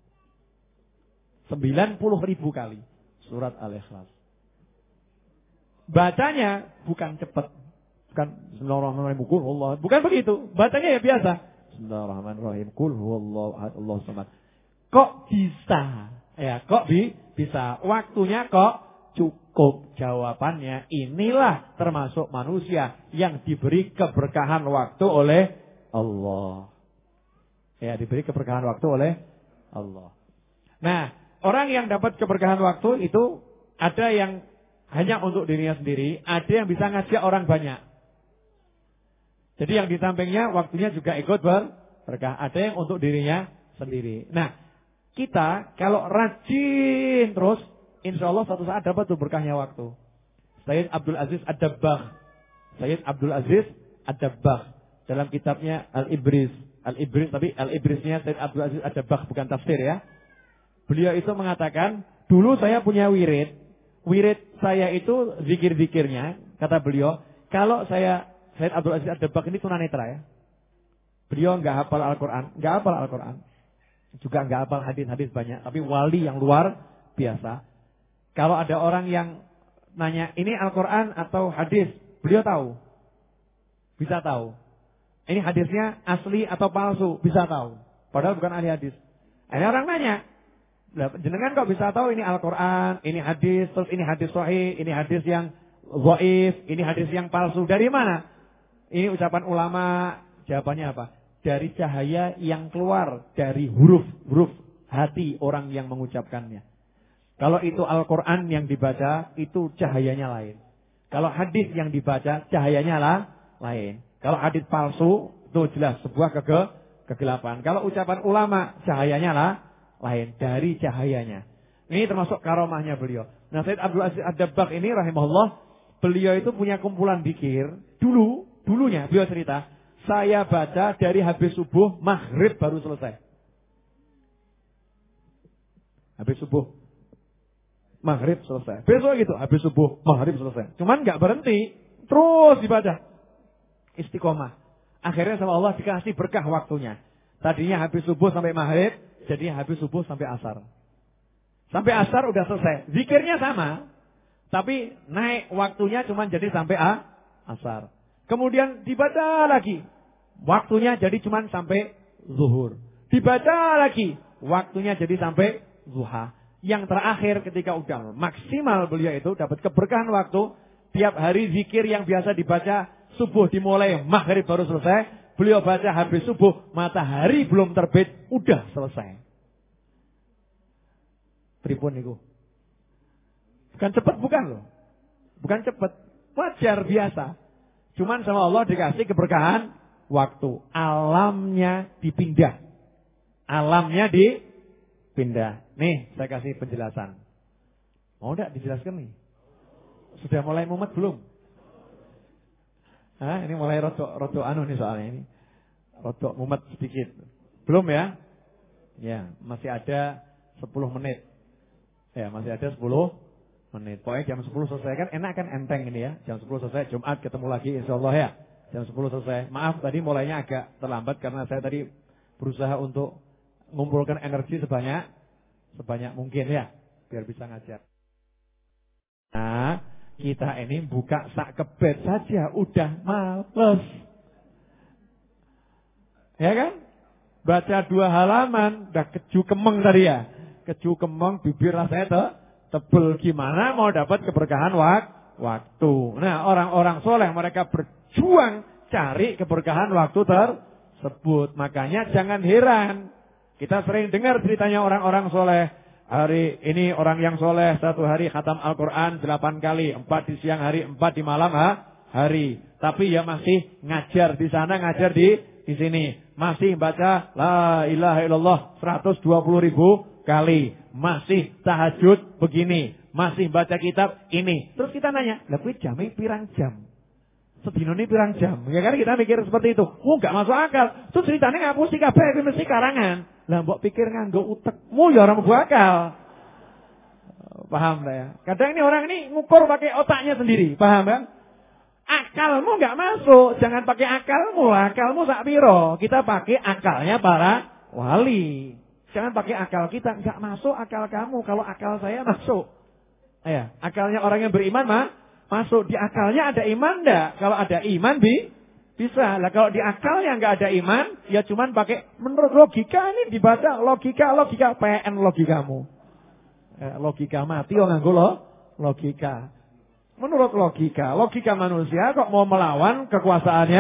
[SPEAKER 1] 90.000 kali surat Al-Ikhlas. Bacanya bukan cepat. Bukan Bismillahirrahmanirrahim Qul huwallahu. Bukan begitu. Bacanya ya biasa. Bismillahirrahmanirrahim Qul huwallahu ahad Allahu samad. Kok bisa? Ya, kok bisa? Waktunya kok cukup? Jawabannya inilah termasuk manusia yang diberi keberkahan waktu oleh Allah. Ya, diberi keberkahan waktu oleh Allah. Nah, orang yang dapat keberkahan waktu itu ada yang hanya untuk dirinya sendiri, ada yang bisa ngajak orang banyak. Jadi yang di sampingnya waktunya juga ikut berkah. Ada yang untuk dirinya sendiri. Nah, kita kalau rajin terus, insya Allah suatu saat dapat tuh berkahnya waktu. Sayyid Abdul Aziz Ad-Dabbagh. Sayyid Abdul Aziz Ad-Dabbagh. Dalam kitabnya Al-Ibris. Al-Ibris, tapi Al-Ibrisnya Sayyid Abdul Aziz Ad-Dabbagh, bukan tafsir ya. Beliau itu mengatakan, dulu saya punya wirid. Wirid saya itu zikir-zikirnya, kata beliau, kalau saya Sayyid Abdul Aziz Ad-Dabbagh ini tunanetra ya. Beliau enggak hafal Al-Quran, enggak hafal Al-Quran. Juga enggak hafal hadis-hadis banyak, tapi wali yang luar biasa. Kalau ada orang yang nanya, ini Al-Quran atau hadis? Beliau tahu. Bisa tahu. Ini hadisnya asli atau palsu? Bisa tahu. Padahal bukan ahli hadis. Ini orang nanya, jenengan kok bisa tahu ini Al-Quran, ini hadis, terus ini hadis sahih, ini hadis yang dhaif, ini hadis yang palsu. Dari mana? Ini ucapan ulama. Jawabannya apa? Dari cahaya yang keluar dari huruf-huruf hati orang yang mengucapkannya. Kalau itu Al-Quran yang dibaca, itu cahayanya lain. Kalau hadis yang dibaca, cahayanya lain. Kalau hadis palsu, itu jelas sebuah kegelapan. Kalau ucapan ulama, cahayanya lain. Dari cahayanya. Ini termasuk karomahnya beliau. Nah, Sayyid Abdul Aziz Ad-Dabbagh ini rahimahullah, beliau itu punya kumpulan zikir. Dulunya beliau cerita, saya baca dari habis subuh, maghrib baru selesai. Habis subuh, maghrib selesai. Besok gitu, habis subuh, maghrib selesai. Cuman nggak berhenti, terus dibaca. Istiqomah. Akhirnya sama Allah dikasih berkah waktunya. Tadinya habis subuh sampai maghrib, jadinya habis subuh sampai asar. Sampai asar udah selesai. Zikirnya sama, tapi naik waktunya cuman jadi sampai asar. Kemudian dibaca lagi, waktunya jadi cuman sampai zuhur. Dibaca lagi, waktunya jadi sampai zuha. Yang terakhir ketika udah maksimal beliau itu dapat keberkahan waktu. Tiap hari zikir yang biasa dibaca subuh dimulai, maghrib baru selesai. Beliau baca habis subuh, matahari belum terbit, udah selesai. Pripun niku? Bukan cepet, bukan loh. Bukan cepet, wajar biasa. Cuman sama Allah dikasih keberkahan waktu. Alamnya dipindah. Alamnya dipindah. Nih, saya kasih penjelasan. Mau enggak dijelaskan nih? Sudah mulai mumet belum? Ini mulai rotok anu nih soalnya ini. Rotok mumet sedikit. Belum ya? Ya, masih ada 10 menit. Ya, masih ada 10 menit. Pokoknya jam 10 selesai kan enak kan, enteng ini ya. Jam 10 selesai, Jumat ketemu lagi insyaallah ya. Jam 10 selesai. Maaf tadi mulainya agak terlambat karena saya tadi berusaha untuk mengumpulkan energi sebanyak mungkin ya, biar bisa ngajar. Nah, kita ini buka sak kebet saja udah males. Ya kan? Baca 2 halaman udah keju kemeng tadi ya. Keju kemeng, bibir rasanya tebel, gimana mau dapat keberkahan waktu. Nah, orang-orang soleh mereka berjuang cari keberkahan waktu tersebut. Makanya jangan heran. Kita sering dengar ceritanya orang-orang soleh. Hari ini orang yang soleh satu hari khatam Al-Quran 8 kali. 4 di siang hari, 4 di malam hari. Tapi ya masih ngajar di sana, ngajar di sini. Masih baca La ilaha illallah 120.000 kali. Masih tahajud begini. Masih baca kitab ini. Terus kita nanya, lah kuwi jame pirang jam? Sedino ini pirang jam? Ya kan kita mikir seperti itu. Oh, enggak masuk akal. Terus ceritanya ngapusi kabeh iki mesti karangan. Lah mbok pikir nganggo utekmu ya ora mlebu akal. Paham lah ya? Kadang ini orang ini ngukur pakai otaknya sendiri, paham kan? Akalmu enggak masuk, jangan pakai akalmu. Akalmu sak piro? Kita pakai akalnya para wali. Jangan pakai akal kita, enggak masuk akal kamu. Kalau akal saya masuk. Ya, akalnya orang yang beriman masuk. Di akalnya ada iman enggak? Kalau ada iman bisa. Lah kalau di akalnya enggak ada iman, ya cuman pakai menurut logika ini dibaca logika PN logikamu. Logika mati yo nganggo logika. Menurut logika manusia kok mau melawan kekuasaannya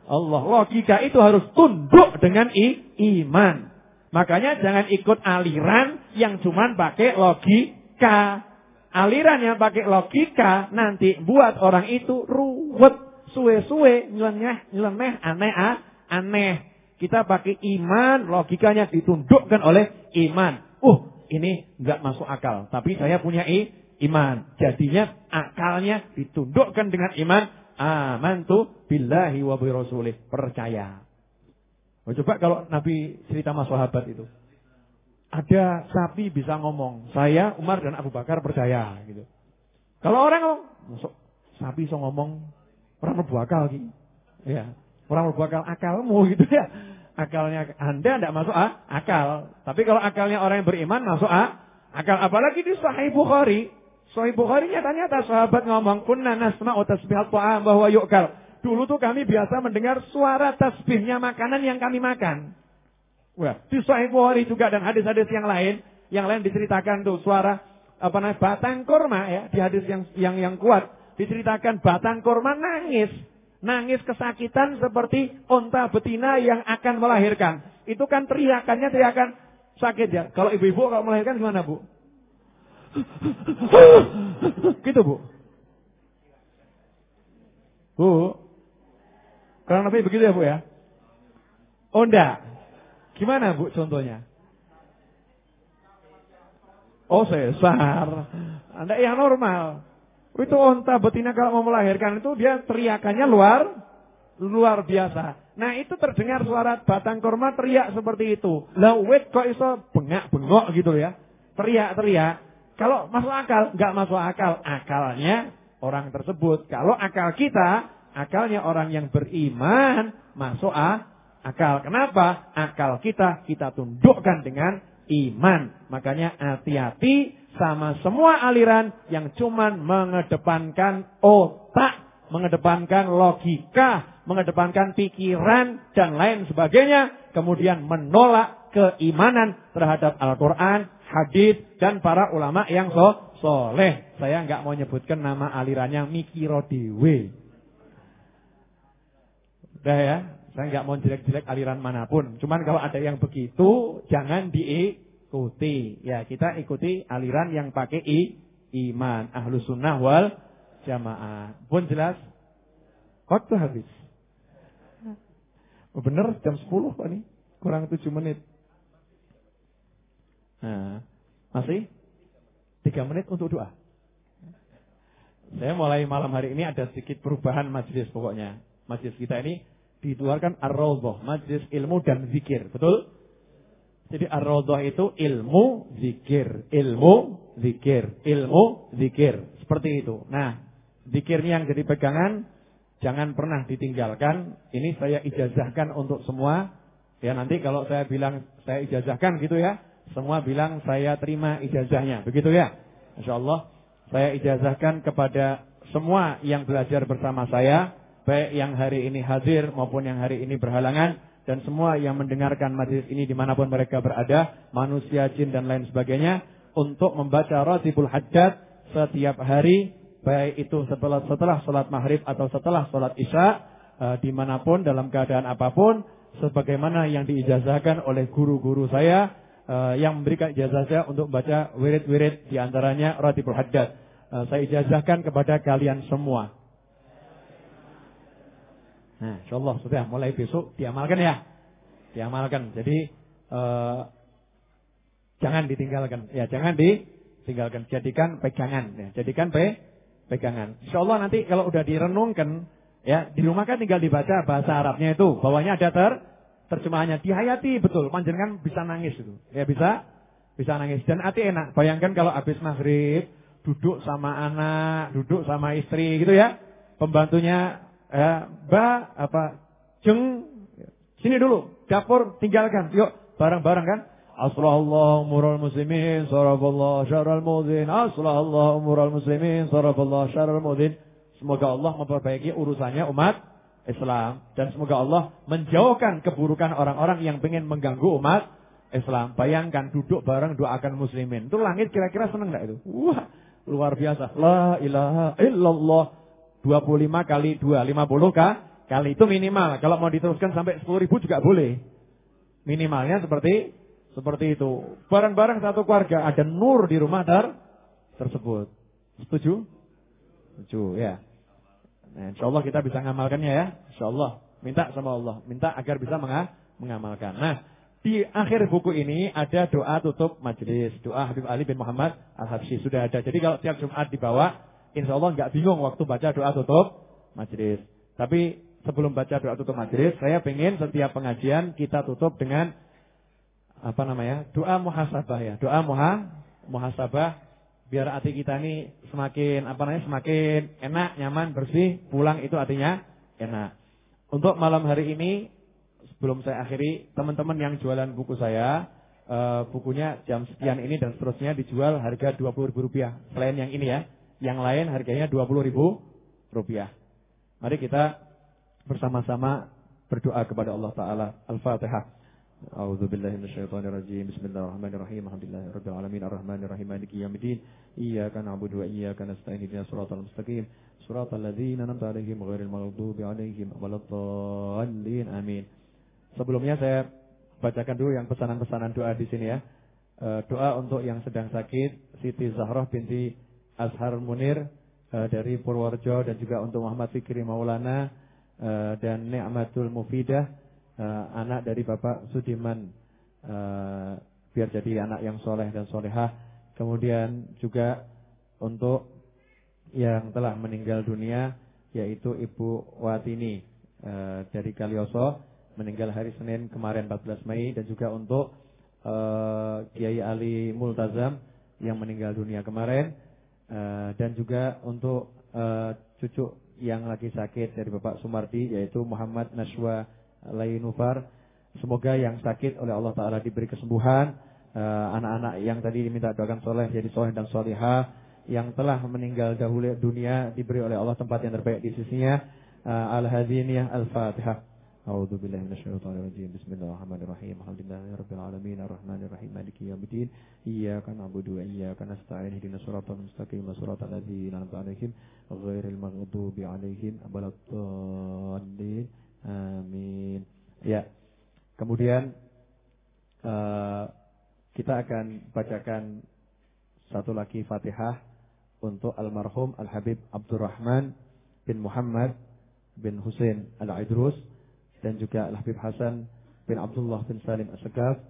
[SPEAKER 1] Allah. Logika itu harus tunduk dengan iman. Makanya jangan ikut aliran yang cuman pakai logika. Aliran yang pakai logika nanti buat orang itu ruwet, suwe-suwe, nyeleneh, aneh. Kita pakai iman, logikanya ditundukkan oleh iman. Ini enggak masuk akal, tapi saya punya iman. Jadinya akalnya ditundukkan dengan iman. Amantu billahi wa bi rasulih. Percaya. Coba kalau Nabi cerita sama sahabat itu. Ada sapi bisa ngomong. Saya, Umar dan Abu Bakar percaya gitu. Kalau orang ngomong, sapi bisa ngomong, orang mlebu akal gitu. Ya, orang mlebu akalmu gitu ya. Akalnya Anda tidak masuk akal. Tapi kalau akalnya orang yang beriman masuk akal. Apalagi di Sahih Bukhari. Sahih Bukhari nyata-nyata sahabat ngomong, kunna nasma'u tasbihat ta'am bahwa yu'kal. Dulu tuh kami biasa mendengar suara tasbihnya makanan yang kami makan. Wah, di Sahih Bukhari juga dan hadis-hadis yang lain diceritakan tuh suara batang kurma ya, di hadis yang kuat diceritakan batang kurma nangis kesakitan seperti unta betina yang akan melahirkan. Itu kan teriakan sakit ya. Kalau ibu-ibu kalau melahirkan gimana, Bu? Gitu, Bu. Bu. Kurang lebih begitu ya, Bu ya? Oh, enggak. Gimana, Bu, contohnya? Oh, sesar. Anda yang normal. Itu unta betina kalau mau melahirkan itu dia teriakannya luar biasa. Nah, itu terdengar suara batang kurma teriak seperti itu. Lah wit kok iso bengak-bengok gitu ya. Teriak-teriak. Kalau masuk akal, enggak masuk akal. Akalnya orang tersebut. Kalau akal kita, akalnya orang yang beriman masuk akal. Kenapa? Akal kita tundukkan dengan iman. Makanya hati-hati sama semua aliran yang cuman mengedepankan otak, mengedepankan logika, mengedepankan pikiran dan lain sebagainya, kemudian menolak keimanan terhadap Al-Quran, hadis dan para ulama yang soleh. Saya enggak mau nyebutkan nama alirannya Mikiro Dewe. Udah ya. Saya nggak mau jelek-jelek aliran manapun. Cuman kalau ada yang begitu, jangan diikuti. Ya, kita ikuti aliran yang pakai iman. Ahlus sunnah wal jamaah. Pun jelas? Waktu habis. Bener jam 10 Pak nih. Kurang 7 menit. Nah, masih 3 menit untuk doa. Saya mulai malam hari ini ada sedikit perubahan majelis pokoknya. Majelis kita ini dikeluarkan Ar-Raudhah, majelis ilmu dan zikir, betul? Jadi Ar-Raudhah itu ilmu, zikir, seperti itu. Nah, zikirnya yang jadi pegangan, jangan pernah ditinggalkan. Ini saya ijazahkan untuk semua. Ya nanti kalau saya bilang saya ijazahkan gitu ya, semua bilang saya terima ijazahnya, begitu ya? Insyaallah saya ijazahkan kepada semua yang belajar bersama saya. Baik yang hari ini hadir maupun yang hari ini berhalangan. Dan semua yang mendengarkan majelis ini dimanapun mereka berada. Manusia, jin dan lain sebagainya. Untuk membaca Ratibul Hajjat setiap hari. Baik itu setelah sholat maghrib atau setelah sholat isya. Dimanapun dalam keadaan apapun. Sebagaimana yang diijazahkan oleh guru-guru saya. Yang memberikan ijazah saya untuk membaca wirid-wirid. Diantaranya Ratibul Hajjat. Saya ijazahkan kepada kalian semua. Nah, insyaallah sudah mulai besok diamalkan ya. Diamalkan. Jadi jangan ditinggalkan. Ya, jangan ditinggalkan. Jadikan pegangan ya. Jadikan pegangan. Insyaallah nanti kalau udah direnungkan ya, di rumah kan tinggal dibaca bahasa Arabnya itu. Bawahnya ada terjemahannya. Dihayati betul. Panjenengan bisa nangis itu. Ya bisa nangis dan hati enak. Bayangkan kalau habis maghrib duduk sama anak, duduk sama istri gitu ya. Pembantunya Jeng, sini dulu, dapur tinggalkan, yuk bareng-bareng kan. Aslallahu umurul muslimin, saraballahu syarral mudhin. Aslallahu umurul muslimin, saraballahu syarral mudhin. Semoga Allah memperbaiki urusannya umat Islam dan semoga Allah menjauhkan keburukan orang-orang yang ingin mengganggu umat Islam. Bayangkan duduk bareng doakan muslimin. Itu langit kira-kira seneng enggak itu? Wah, luar biasa. La ilaha illallah. 25 kali 2, 50 kali. Itu minimal. Kalau mau diteruskan sampai 10.000 juga boleh. Minimalnya seperti itu. Barang-barang satu keluarga, ada nur di rumah tersebut. Setuju? Setuju, ya. Nah, insyaallah kita bisa mengamalkannya ya. Insyaallah. Minta sama Allah. Minta agar bisa mengamalkan. Nah, di akhir buku ini ada doa tutup majelis. Doa Habib Ali bin Muhammad Al-Habsyi. Sudah ada. Jadi kalau tiap Jumat dibawa, insyaallah nggak bingung waktu baca doa tutup majelis. Tapi sebelum baca doa tutup majelis, saya pengen setiap pengajian kita tutup dengan doa muhasabah ya. Doa muhasabah biar hati kita ini semakin enak, nyaman, bersih, pulang itu artinya enak. Untuk malam hari ini sebelum saya akhiri, teman-teman yang jualan buku saya, bukunya jam sekian ini dan seterusnya dijual harga Rp20.000. Selain yang ini ya, yang lain harganya Rp20.000. Mari kita bersama-sama berdoa kepada Allah Ta'ala. Al-Fatihah. A'udzubillahi minasyaitonirrajim. Bismillahirrahmanirrahim. Alhamdulillahirabbil alamin arrahmanirrahim maliki yaumiddin. Iyyaka na'budu wa iyyaka nasta'in. Ihdinas siratal mustaqim. Siratal ladzina an'amta 'alaihim ghairil maghdubi 'alaihim waladdallin. Amin. Sebelumnya saya bacakan dulu yang pesanan-pesanan doa di sini ya. Doa untuk yang sedang sakit, Siti Zahrah binti Azhar Munir dari Purworejo, dan juga untuk Muhammad Fikri Maulana dan Ni'matul Mufidah, anak dari Bapak Sudiman, biar jadi anak yang soleh dan solehah. Kemudian juga untuk yang telah meninggal dunia, yaitu Ibu Watini dari Kalioso, meninggal hari Senin kemarin 14 Mei. Dan juga untuk Kiai Ali Multazam yang meninggal dunia kemarin. Dan juga untuk cucu yang lagi sakit dari Bapak Sumardi, yaitu Muhammad Nashwa Lainufar. Semoga yang sakit oleh Allah Ta'ala diberi kesembuhan. Anak-anak yang tadi diminta doakan soleh jadi soleh dan solihah. Yang telah meninggal dahulu dunia diberi oleh Allah tempat yang terbaik di sisinya. Al-Hadiniyah Al-Fatihah. A'udzubillahi minasyaitonirrajim. Bismillahirrahmanirrahim. Alhamdulillahirabbil alamin arrahmanirrahim maliki yaumiddin. Iyyaka na'budu wa iyyaka nasta'in. Ihdinas siratal mustaqim. Siratal ladzina an'amta 'alaihim ghairil maghdubi 'alaihim waladdallin. Amin. Ya. Kemudian kita akan bacakan satu lagi Fatihah untuk almarhum Al-Habib Abdurrahman bin Muhammad bin Husain Al-Idrus, dan juga Al-Habib Hasan bin Abdullah bin Salim As-Segaf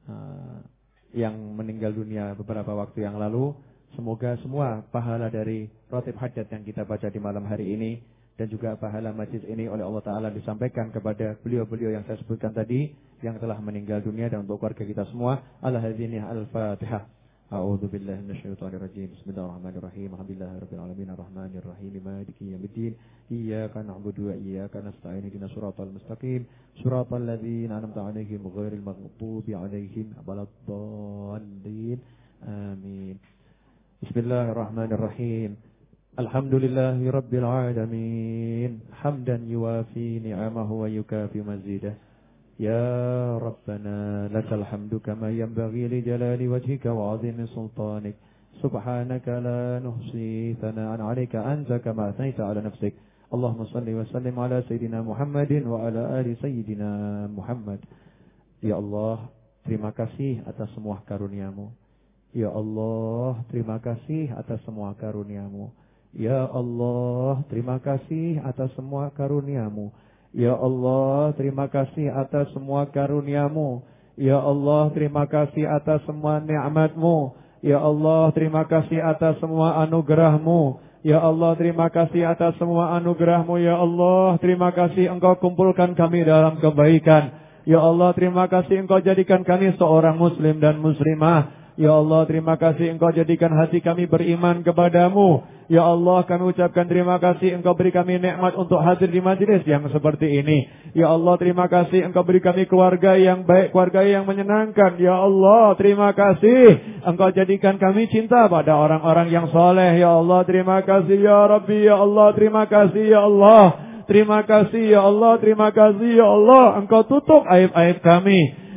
[SPEAKER 1] yang meninggal dunia beberapa waktu yang lalu. Semoga semua pahala dari Ratib Hajat yang kita baca di malam hari ini dan juga pahala majlis ini oleh Allah Ta'ala disampaikan kepada beliau-beliau yang saya sebutkan tadi yang telah meninggal dunia, dan untuk keluarga kita semua. Al-Hadiniyah Al-Fatihah. A'udzubillahi minasyaitonirrajim. Bismillahirrahmanirrahim. Alhamdulillahirabbil alamin arrahmanirrahim maliki yaumiddin. Iyyaka na'budu wa iyyaka nasta'in. Ihdinas siratal mustaqim. Siratal ladzina an'amta 'alaihim ghairil maghdubi 'alaihim waladdallin. Amin. Bismillahirrahmanirrahim. Alhamdulillahi rabbil alamin, hamdan yuwafi ni'amahu wa yukafi mazidah. Ya Rabbana lakal hamdu kama yanbaghi li jalali wajhika wa 'azimi sultanik. Subhanaka la nuhsi thana'an 'alaika anta kama athnayta 'ala nafsik. Allahumma salli wa sallim ala sayyidina Muhammadin wa ala ali sayyidina Muhammad. Ya Allah, terima kasih atas semua karunia-Mu. Ya Allah, terima kasih atas semua karunia-Mu. Ya Allah, terima kasih atas semua karunia-Mu. Ya Allah, terima kasih atas semua karunia-Mu. Ya Allah, terima kasih atas semua nikmat-Mu. Ya Allah, terima kasih atas semua anugerah-Mu. Ya Allah, terima kasih atas semua anugerah-Mu. Ya Allah, terima kasih Engkau kumpulkan kami dalam kebaikan. Ya Allah, terima kasih Engkau jadikan kami seorang muslim dan muslimah. Ya Allah, terima kasih Engkau jadikan hati kami beriman kepadamu. Ya Allah, kami ucapkan terima kasih Engkau beri kami nikmat untuk hadir di majlis yang seperti ini. Ya Allah, terima kasih Engkau beri kami keluarga yang baik, keluarga yang menyenangkan. Ya Allah, terima kasih Engkau jadikan kami cinta pada orang-orang yang soleh. Ya Allah, terima kasih ya Rabbi. Ya Allah, terima kasih ya Allah. Terima kasih ya Allah, terima kasih ya Allah. Engkau tutup aib-aib kami.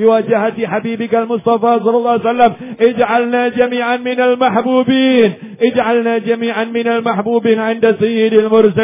[SPEAKER 1] بوجهة حبيبك المصطفى صلى الله عليه وسلم اجعلنا جميعا من المحبوبين اجعلنا جميعا من المحبوبين عند سيد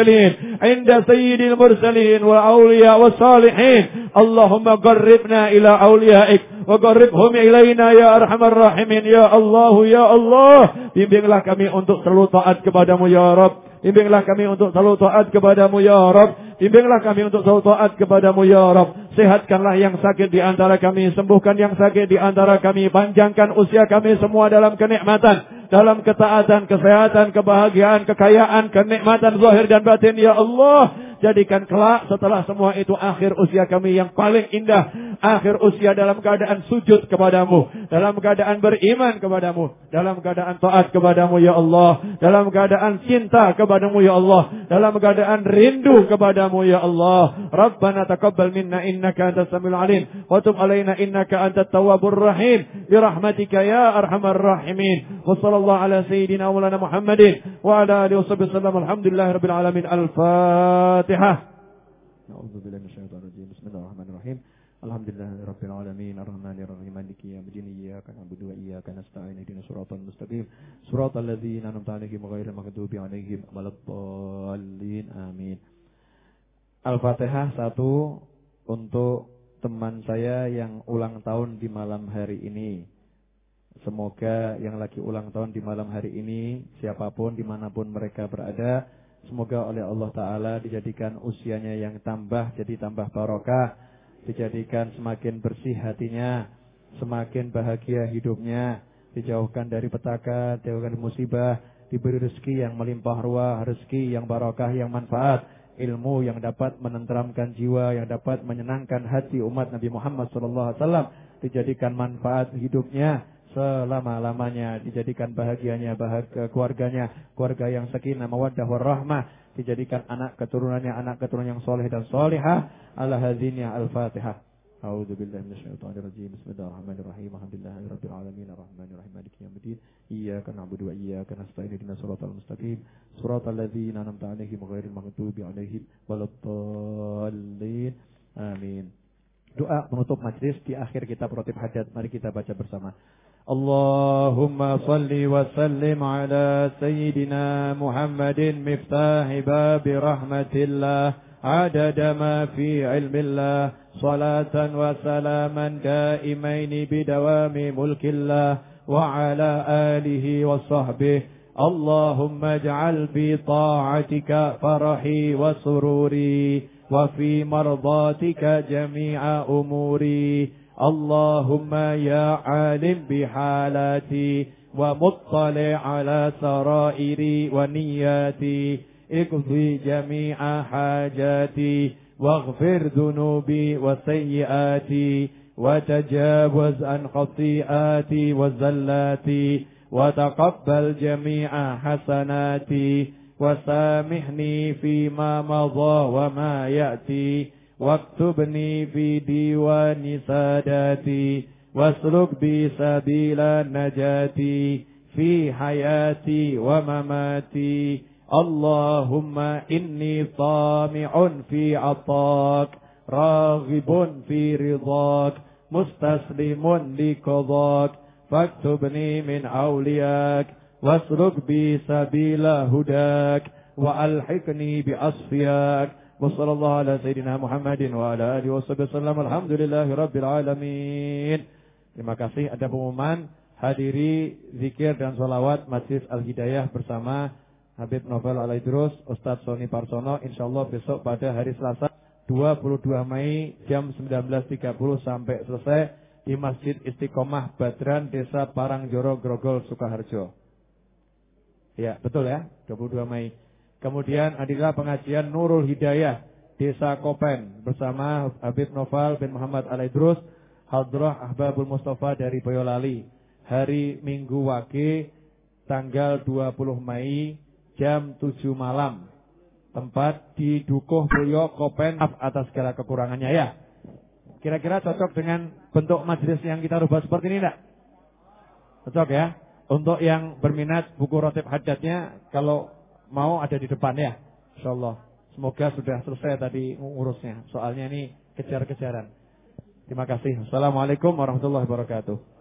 [SPEAKER 1] المرسلين والأولياء والصالحين اللهم قربنا إلى أوليائك وقربهم إلينا ya arhamar rahimin ya Allah bimbinglah kami untuk selalu taat kepadamu ya Rabb bimbinglah kami untuk selalu taat kepadamu ya Rabb bimbinglah kami untuk selalu taat kepadamu ya Rabb sehatkanlah yang sakit di antara kami sembuhkan yang sakit di antara kami panjangkan usia kami semua dalam kenikmatan dalam ketaatan kesehatan kebahagiaan kekayaan kenikmatan zahir dan batin ya Allah jadikan kelak setelah semua itu akhir usia kami yang paling indah akhir usia dalam keadaan sujud kepadamu dalam keadaan beriman kepadamu dalam keadaan taat kepadamu ya Allah dalam keadaan cinta kepadamu ya Allah dalam keadaan rindu kepadamu ya Allah Rabbana taqabbal minna innaka antas samiul alim wa tub alaina innaka antat tawwabur rahim bi rahmatika ya arhamar rahimin wa sallallahu ala sayyidina maulana Muhammadin wa ala alihi wasallam alhamdulillahirabbil alamin al-fatihah A'udzu billahi minasyaitonir rajim bismillahirrahmanirrahim Alhamdulillahirabbil alamin arrahmanirrahim maliki yaumiddin iyyaka na'budu wa iyyaka nasta'in ihdinas siratal mustaqim siratal ladzina an'amta 'alaihim ghairil maghdubi 'alaihim waladdallin amin Al-Fatihah 1 untuk teman saya yang ulang tahun di malam hari ini. Semoga yang lagi ulang tahun di malam hari ini siapapun dimanapun mereka berada semoga oleh Allah Ta'ala dijadikan usianya yang jadi tambah barokah dijadikan semakin bersih hatinya, semakin bahagia hidupnya, dijauhkan dari petaka, dijauhkan dari musibah, diberi rezeki yang melimpah ruah, rezeki yang barokah, yang manfaat, ilmu yang dapat menenteramkan jiwa, yang dapat menyenangkan hati umat Nabi Muhammad SAW, dijadikan manfaat hidupnya selama-lamanya, dijadikan bahagianya, bahagia keluarganya, keluarga yang sakinah, mawaddah warahmah, dijadikan anak keturunan yang soleh dan solehah. Ala hadzinnya al-Fatihah. A'udzu billahi minasyaitonir rajim. Bismillahirrahmanirrahim. Alhamdulillahirabbil alamin arrahmanirrahim maliki yaumiddin. Iyyaka na'budu wa iyyaka nasta'in ihdinas siratal mustaqim. Siratal ladzina an'amta 'alaihim ghairil maghdubi 'alaihim waladdallin. Amin. Doa penutup majelis di akhir kitab Rotib Hajat. Mari kita baca bersama. Allahumma salli wa sallim ala sayyidina Muhammadin miftahi babi rahmatillah adada ma fi ilmillah salatan wa salaman daimaini bidawami mulkillah wa ala alihi wa sahbihi Allahumma ij'al bi ta'atika farahi wa sururi wa fi mardatika jami'a umuri Allahumma ya alim bihalati wa muttali ala sarairi wa niyati iqdi jami'a hajati waghfir dhunubi wa sayyiati wa tajawaz an khati'ati wa zallati wa taqabbal jami'a hasanati wa samihni fima madha wa ma ya'ti واكتبني في ديوان ساداتي واسلك بي سبيل النجاة في حياتي ومماتي اللهم إني طامع في عطاك راغب في رضاك مستسلم لقضاك فاكتبني من أولياك واسلك بي سبيل هداك وألحقني بأصفياك Wassallallahu ala sayyidina Muhammadin wa ala alihi wasallam. Alhamdulillahirabbil alamin. Terima kasih. Ada pengumuman hadiri zikir dan sholawat Majlis Al-Hidayah bersama Habib Novel Alaidrus, Ustadz Soni Parsono, insyaallah besok pada hari Selasa 22 Mei jam 19.30 sampai selesai di Masjid Istiqomah Badran, Desa Parangjoro, Grogol, Sukoharjo. Ya, betul ya, 22 Mei. Kemudian adalah pengajian Nurul Hidayah Desa Kopen bersama Habib Novel bin Muhammad Alaidrus, Hadrah Ahbabul Mustafa dari Boyolali. Hari Minggu Wage tanggal 20 Mei jam 7 malam. Tempat di Dukuh Boyo Kopen, atas segala kekurangannya ya. Kira-kira cocok dengan bentuk majelis yang kita rubah seperti ini enggak? Cocok ya? Untuk yang berminat buku Rotib Hajatnya kalau mau ada di depan ya, insyaallah. Semoga sudah selesai tadi ngurusnya. Soalnya ini kejar-kejaran. Terima kasih. Assalamualaikum warahmatullahi wabarakatuh.